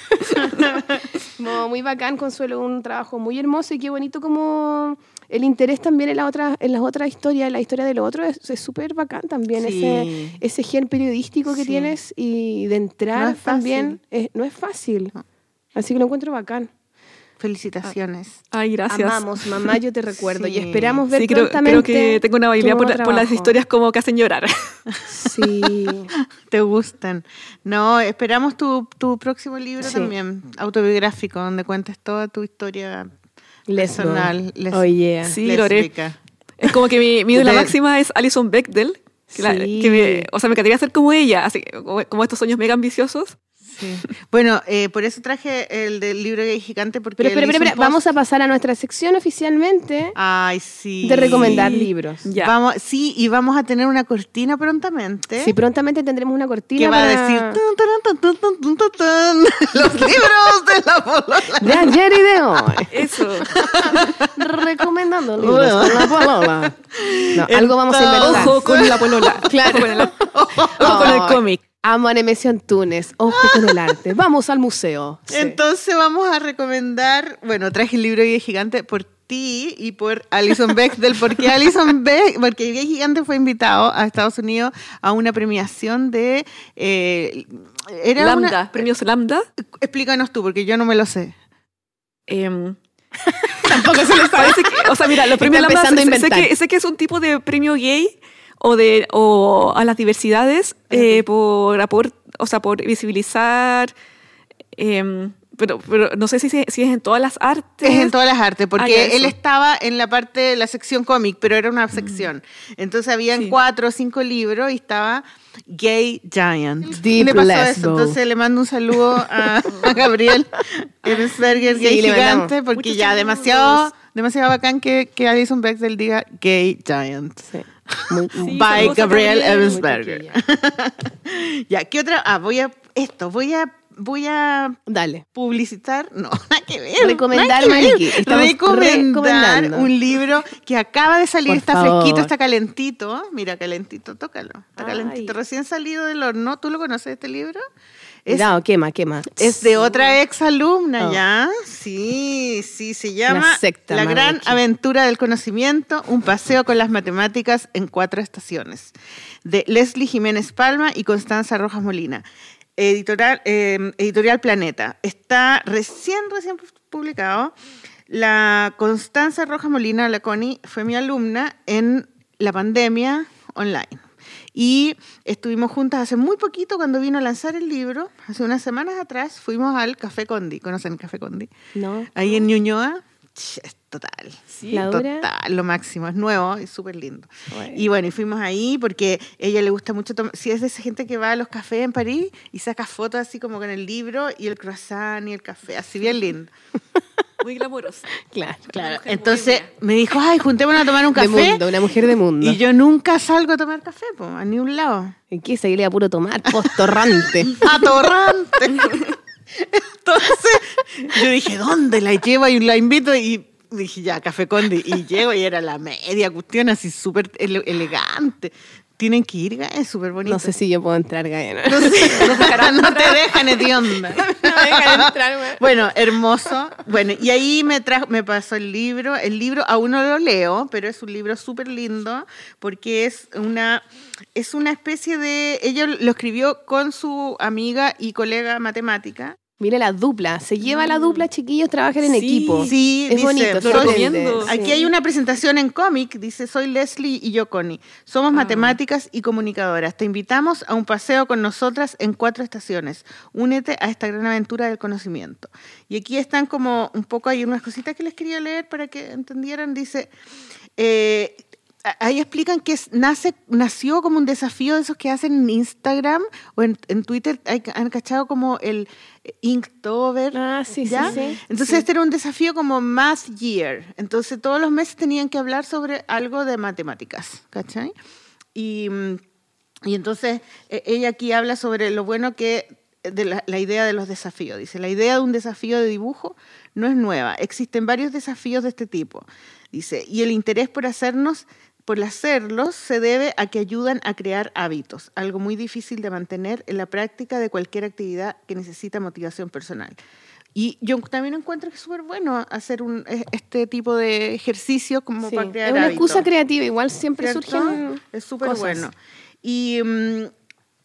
Como muy bacán, Consuelo, un trabajo muy hermoso y qué bonito como el interés también en las otras historias, en la historia de lo otro es súper bacán también, Sí. ese gen periodístico que Sí. tienes y de entrar No es fácil. también, no es fácil. Así que lo encuentro bacán. Felicitaciones. Ay, gracias. Amamos, mamá, yo te recuerdo. Sí. Y esperamos ver Sí, creo prontamente que tengo una habilidad tu por, nuevo por las trabajo. historias como que hacen llorar. Sí. ¿Te gustan? No, esperamos tu próximo libro Sí. también, autobiográfico, donde cuentes toda tu historia Lesbo. personal. Oh, yeah. Sí, lo haré. lésbica. Es como que mi ídola De- máxima es Alison Bechdel. Sí. O sea, me encantaría ser como ella, así como estos sueños mega ambiciosos. Sí. Bueno, por eso traje el del libro Gay Gigante, porque Pero él hizo un espera, post- vamos a pasar a nuestra sección oficialmente Ay, sí. de recomendar libros. Ya. Vamos, sí, y vamos a tener una cortina prontamente. Sí, prontamente tendremos una cortina que va a para- decir tun, tarán, tun, tun, tun, tun, tun, los libros de la polola. de ayer y de hoy. Eso. Recomendando libros con la polola. No, algo vamos a inventar. Ojo con la polola. Claro. Ojo con el Ay, cómic. Amo a Nemesio Antunes. Ojo con el arte. Vamos al museo. Sí. Entonces vamos a recomendar, bueno, traje el libro Gay Gigante por ti y por Alison Bechdel, porque porque Gay Gigante fue invitado a Estados Unidos a una premiación de era Lambda. Premios Lambda. Explícanos tú, porque yo no me lo sé. Tampoco se les Parece que, o sea, mira, los premios Está Lambda empezando a inventar. sé que es un tipo de premio gay o a las diversidades por visibilizar, pero no sé si es en todas las artes. Es en todas las artes, porque ya, él eso. estaba en la parte de la sección cómic, pero era una sección. Entonces habían Sí. 4 o 5 libros y estaba Gay Giant. Deep Le pasó Lesbo. eso. Entonces le mando un saludo a Gabriel Ebensberger, Sí, Gay le mandamos. Gigante, porque Muchos ya saludos. demasiado bacán que Alison Bechdel diga Gay Giant. Sí. Muy, Sí, By saludos a Gabriel Gabriel. Ebensberger. Ya, ¿qué otra? Voy a Dale. publicitar, no, nada que ver. Recomendar, nada que ver. Maliki. Estamos Recomendar recomendando. un libro que acaba de salir, Por está favor. fresquito, está calentito. Mira, calentito, tócalo. Está Ay. calentito, recién salido del horno. ¿Tú lo conoces este libro? Es, Cuidado, quema. es de otra ex alumna, Oh. ¿ya? Sí, se llama La secta, La gran Maliki. aventura del conocimiento, un paseo con las matemáticas en 4 estaciones, de Leslie Jiménez Palma y Constanza Rojas Molina. Editorial Planeta. Está recién publicado. La Constanza Rojas Molina, la Connie, fue mi alumna en la pandemia online. Y estuvimos juntas hace muy poquito cuando vino a lanzar el libro. Hace unas semanas atrás fuimos al Café Condi. ¿Conocen el Café Condi? No. Ahí en Ñuñoa. Es total. ¿La dura? Total, lo máximo. Es nuevo, es súper lindo. Bueno. Y bueno, y fuimos ahí porque a ella le gusta mucho tomar. Si es de esa gente que va a los cafés en París y saca fotos así como con el libro y el croissant y el café, así bien lindo. Muy glamoroso. Claro. Una mujer Entonces bohemia. me dijo, ay, juntémonos a tomar un De café. mundo, una mujer de mundo. Y yo nunca salgo a tomar café, po, a ni un lado. ¿En qué se le a puro tomar? Postorrante. Atorrante. Entonces yo dije, ¿dónde la llevo? Y la invito y dije, ya, Café Condi. Y llego y era la media cuestión así súper elegante. Tienen que ir, es súper bonito. No sé si yo puedo entrar, Gaena. No sé, no te dejan hedionda. Bueno, hermoso. Bueno, y ahí me pasó el libro. El libro aún no lo leo, pero es un libro súper lindo porque es una especie de... Ella lo escribió con su amiga y colega matemática. Mira la dupla. Se lleva la dupla, chiquillos, trabajan en Sí. equipo. Sí, es dice, bonito. lo se recomiendo. entiende, Aquí sí. hay una presentación en cómic, dice, soy Leslie y yo Connie. Somos matemáticas y comunicadoras. Te invitamos a un paseo con nosotras en 4 estaciones. Únete a esta gran aventura del conocimiento. Y aquí están como un poco, hay unas cositas que les quería leer para que entendieran. Dice, ahí explican que nació como un desafío de esos que hacen en Instagram o en Twitter. Han cachado como el Inktober. Ah, sí, ¿ya? sí. Entonces este era un desafío como Math Year. Entonces todos los meses tenían que hablar sobre algo de matemáticas, ¿cachai? Y entonces ella aquí habla sobre lo bueno que de la idea de los desafíos. Dice, la idea de un desafío de dibujo no es nueva. Existen varios desafíos de este tipo. Dice, y el interés por hacerlos se debe a que ayudan a crear hábitos, algo muy difícil de mantener en la práctica de cualquier actividad que necesita motivación personal. Y yo también encuentro que es súper bueno hacer este tipo de ejercicio como Sí. para crear Es una hábitos. excusa creativa. Igual siempre ¿Cierto? surgen Es súper cosas. bueno. Y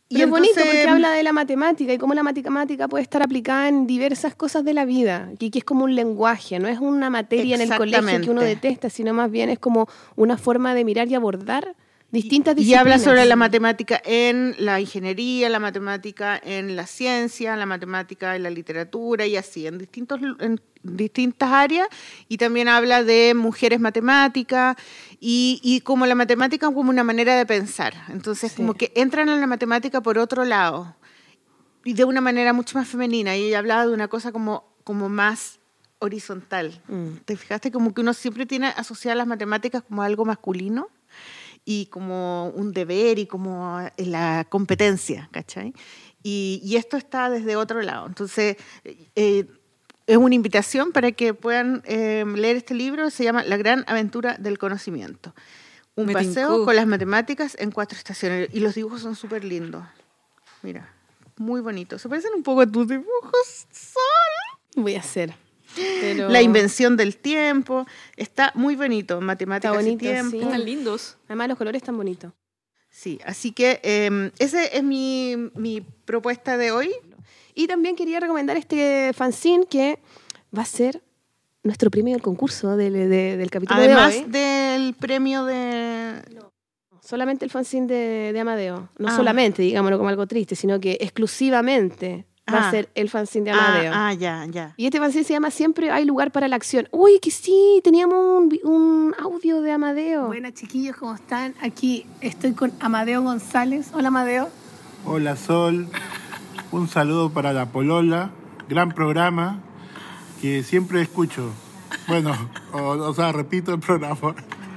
Y es bonito entonces- porque habla de la matemática y cómo la matemática puede estar aplicada en diversas cosas de la vida. Y que es como un lenguaje, no es una materia en el colegio que uno Exactamente. detesta, sino más bien es como una forma de mirar y abordar distintas Y disciplinas. habla sobre la matemática en la ingeniería, la matemática en la ciencia, la matemática en la literatura y así, en distintas áreas. Y también habla de mujeres matemáticas y como la matemática como una manera de pensar. Entonces, Sí. como que entran en la matemática por otro lado y de una manera mucho más femenina. Y ella hablaba de una cosa como más horizontal. ¿Te fijaste? Como que uno siempre tiene asociadas las matemáticas como algo masculino y como un deber y como la competencia, ¿cachai? Y esto está desde otro lado. Entonces, es una invitación para que puedan leer este libro, se llama La gran aventura del conocimiento. Un Me paseo tincó. con las matemáticas en 4 estaciones. Y los dibujos son súper lindos. Mira, muy bonitos. Se parecen un poco a tus dibujos, Sol. Voy a hacer. Pero... La invención del tiempo. Está muy bonito. Matemáticas Está bonito, y tiempo. sí. Están lindos. Además, los colores están bonitos. Sí, así que esa es mi propuesta de hoy. Y también quería recomendar este fanzine que va a ser nuestro premio del concurso del capítulo Además de hoy. del premio de... Solamente el fanzine de Amadeo. No Ah. solamente, digámoslo como algo triste, sino que exclusivamente va a Ah. ser el fanzine de Amadeo. Ya. Y este fanzine se llama Siempre hay lugar para la acción. Uy, que sí, teníamos un audio de Amadeo. Buenas chiquillos, ¿cómo están? Aquí estoy con Amadeo González. Hola Amadeo. Hola Sol, un saludo para la Polola, gran programa que siempre escucho. Bueno, o sea, repito el programa.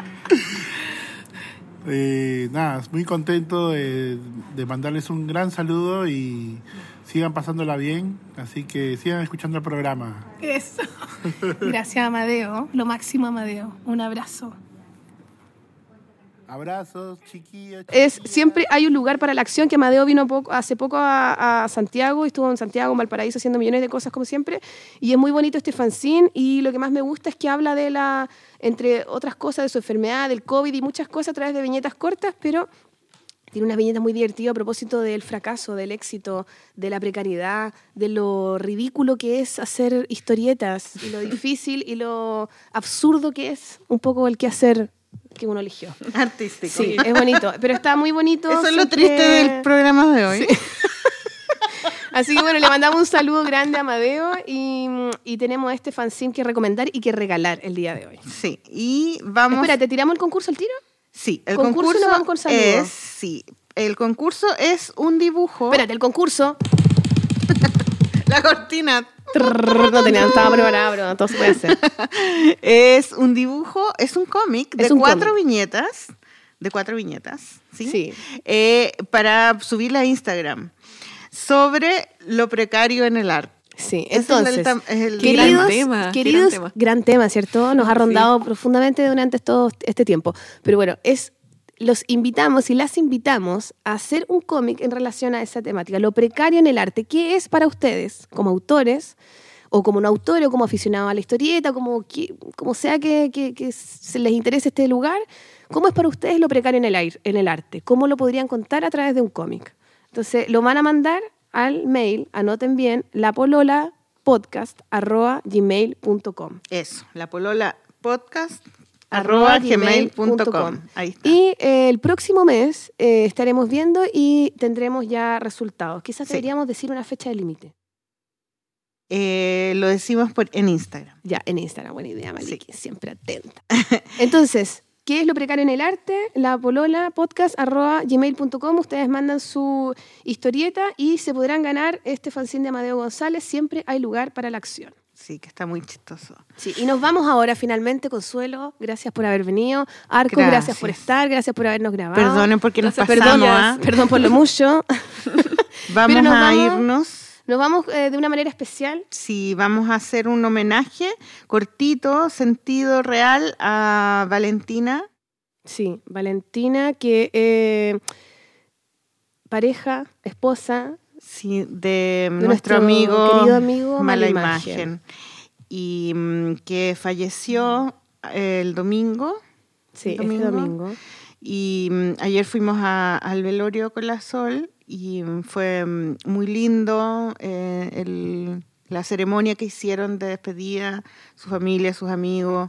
Nada, muy contento de mandarles un gran saludo y sigan pasándola bien, así que sigan escuchando el programa. Eso. Gracias Amadeo, lo máximo Amadeo. Un abrazo. Abrazos, chiquillos. Siempre hay un lugar para la acción, que Amadeo vino hace poco a Santiago, estuvo en Santiago, en Valparaíso, haciendo millones de cosas como siempre, y es muy bonito este fanzine, y lo que más me gusta es que habla de entre otras cosas, de su enfermedad, del COVID y muchas cosas a través de viñetas cortas, pero tiene unas viñetas muy divertidas a propósito del fracaso, del éxito, de la precariedad, de lo ridículo que es hacer historietas, y lo difícil y lo absurdo que es un poco el quehacer que uno eligió. Artístico. Sí, es bonito, pero está muy bonito. Eso es lo siempre- triste del programa de hoy. Así que bueno, le mandamos un saludo grande a Amadeo y tenemos este fanzine que recomendar y que regalar el día de hoy. Sí, y vamos... Espérate, ¿tiramos el concurso al tiro? Sí, el concurso concurso, y nos vamos con saludos. el concurso es un dibujo... Espérate, el concurso. La cortina. Estaba preparada, pero todo se puede hacer. Es un dibujo, es un cómic de Es un 4 cómic. viñetas. De 4 viñetas, ¿sí? Sí. Para subirla a Instagram. Sobre lo precario en el arte. Sí, Ese entonces, es el queridos, gran queridos, tema. gran tema, ¿cierto? Nos ha rondado profundamente durante todo este tiempo. Pero bueno, los invitamos y las invitamos a hacer un cómic en relación a esa temática, lo precario en el arte. ¿Qué es para ustedes, como autores, o como un autor, o como aficionado a la historieta, como sea que se les interese este lugar? ¿Cómo es para ustedes lo precario en el arte? ¿Cómo lo podrían contar a través de un cómic? Entonces, lo van a mandar al mail, anoten bien, lapololapodcast@gmail.com. Eso, la polola podcast @gmail.com. gmail.com. Ahí está. Y el próximo mes estaremos viendo y tendremos ya resultados. Quizás Sí. deberíamos decir una fecha de límite. Lo decimos en Instagram. Ya, en Instagram. Buena idea, Maliki, siempre atenta. Entonces, ¿qué es lo precario en el arte? La polola podcast@gmail.com. Ustedes mandan su historieta y se podrán ganar este fanzine de Amadeo González. Siempre hay lugar para la acción. Sí, que está muy chistoso. Sí, y nos vamos ahora finalmente, Consuelo. Gracias por haber venido. Arco, gracias por estar, gracias por habernos grabado. Perdonen porque nos Gracias, pasamos. Perdón por lo mucho. Vamos Pero nos a vamos- irnos. Nos vamos de una manera especial. Sí, vamos a hacer un homenaje cortito, sentido real a Valentina. Sí, Valentina, que pareja, esposa, Sí, de nuestro nuestro amigo, querido amigo Mala Mala Imagen. Imagen. Y que falleció el domingo. sí, Domingo. este domingo. Y ayer fuimos al velorio con la Sol y fue muy lindo la ceremonia que hicieron de despedida, su familia, sus amigos.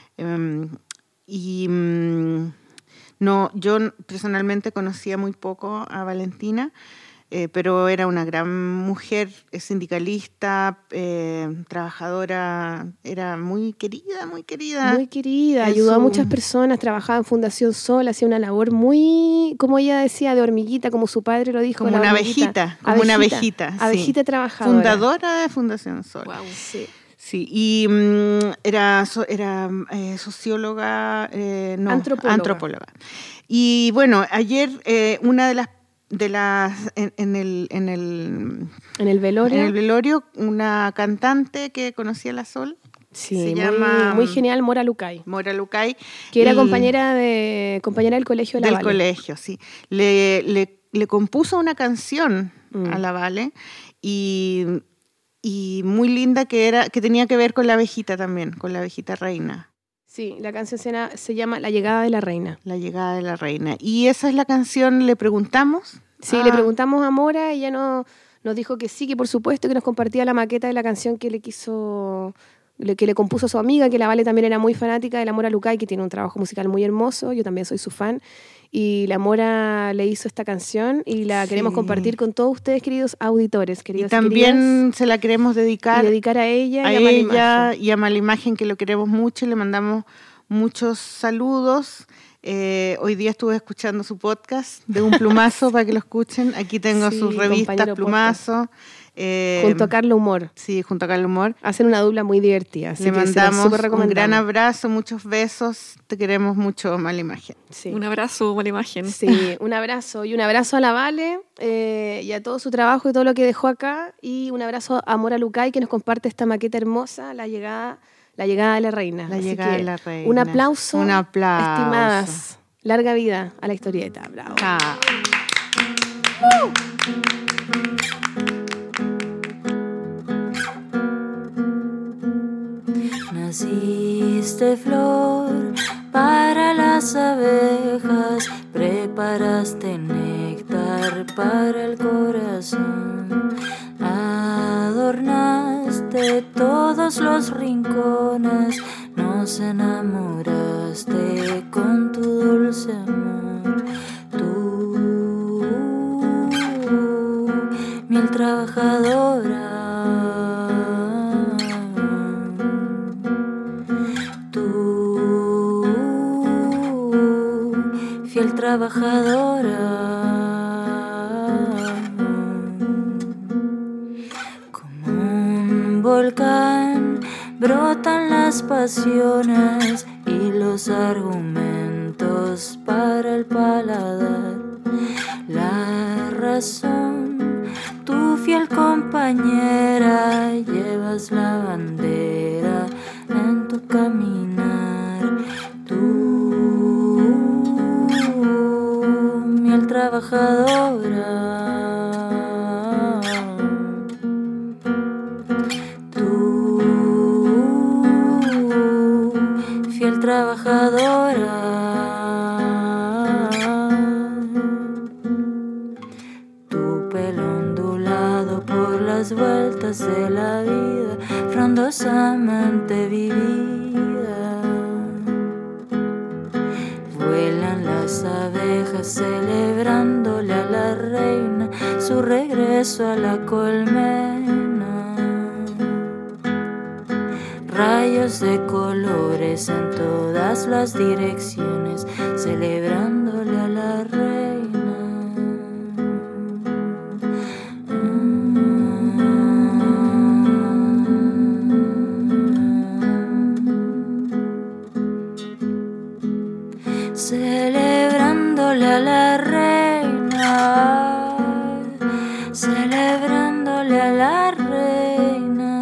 No, yo personalmente conocía muy poco a Valentina, pero era una gran mujer, sindicalista, trabajadora, era muy querida, muy querida. Muy querida, ayudó a muchas personas, trabajaba en Fundación Sol, hacía una labor muy, como ella decía, de hormiguita, como su padre lo dijo. Como una abejita, como una abejita. Abejita trabajadora. Fundadora de Fundación Sol. Wow, sí. Sí, y era socióloga, antropóloga. Y bueno, ayer una de las en el velorio, una cantante que conocía a la Sol. Sí, se llama muy genial, Mora Lucay. Que era compañera del colegio de la Vale. Del colegio, sí. Le compuso una canción a la Vale y muy linda que tenía que ver con la abejita también, con la abejita reina. Sí, la canción se llama La llegada de la reina. La llegada de la reina. Y esa es la canción, le preguntamos. Sí, le preguntamos a Mora y ella nos dijo que sí, que por supuesto, que nos compartía la maqueta de la canción que le compuso a su amiga, que la Vale también era muy fanática de la Mora Lucay, que tiene un trabajo musical muy hermoso, yo también soy su fan, y la Mora le hizo esta canción y la queremos compartir con todos ustedes, queridos auditores, queridos. Y también se la queremos dedicar a ella y a Malimagen, que lo queremos mucho, y le mandamos muchos saludos. Hoy día estuve escuchando su podcast de Un Plumazo para que lo escuchen. Aquí tengo sus revistas Plumazo. Junto a Carlos Humor. Sí, junto a Carlos Humor. Hacen una dupla muy divertida. Así le mandamos un gran abrazo, muchos besos. Te queremos mucho, Malimagen. Sí. Un abrazo, Malimagen. Sí, un abrazo. Y un abrazo a la Vale y a todo su trabajo y todo lo que dejó acá. Y un abrazo a Mora Lucay, que nos comparte esta maqueta hermosa, La llegada de la reina. La llegada de la reina. Un aplauso. Un aplauso. Estimadas. Larga vida a la historieta. Bravo. Chao. Naciste flor para las abejas, preparaste néctar para el corazón, adornaste todos los rincones, nos enamoraste con tu dulce amor. Tú, miel trabajadora, fiel trabajadora, como un volcán brotan las pasiones y los argumentos para el paladar. La razón, tu fiel compañera, llevas la bandera en tu caminar. Tú, miel trabajadora, tú, fiel trabajadora, tu pelo ondulado por las vueltas de la vida, frondosamente vivida. Vuelan las abejas celebrándole a la reina su regreso a la colmena. Rayos de colores en todas las direcciones, celebrándole a la reina. Celebrándole a la reina, celebrándole a la reina,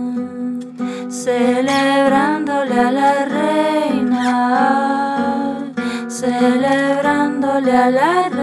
celebrándole a la reina, celebrándole a la reina.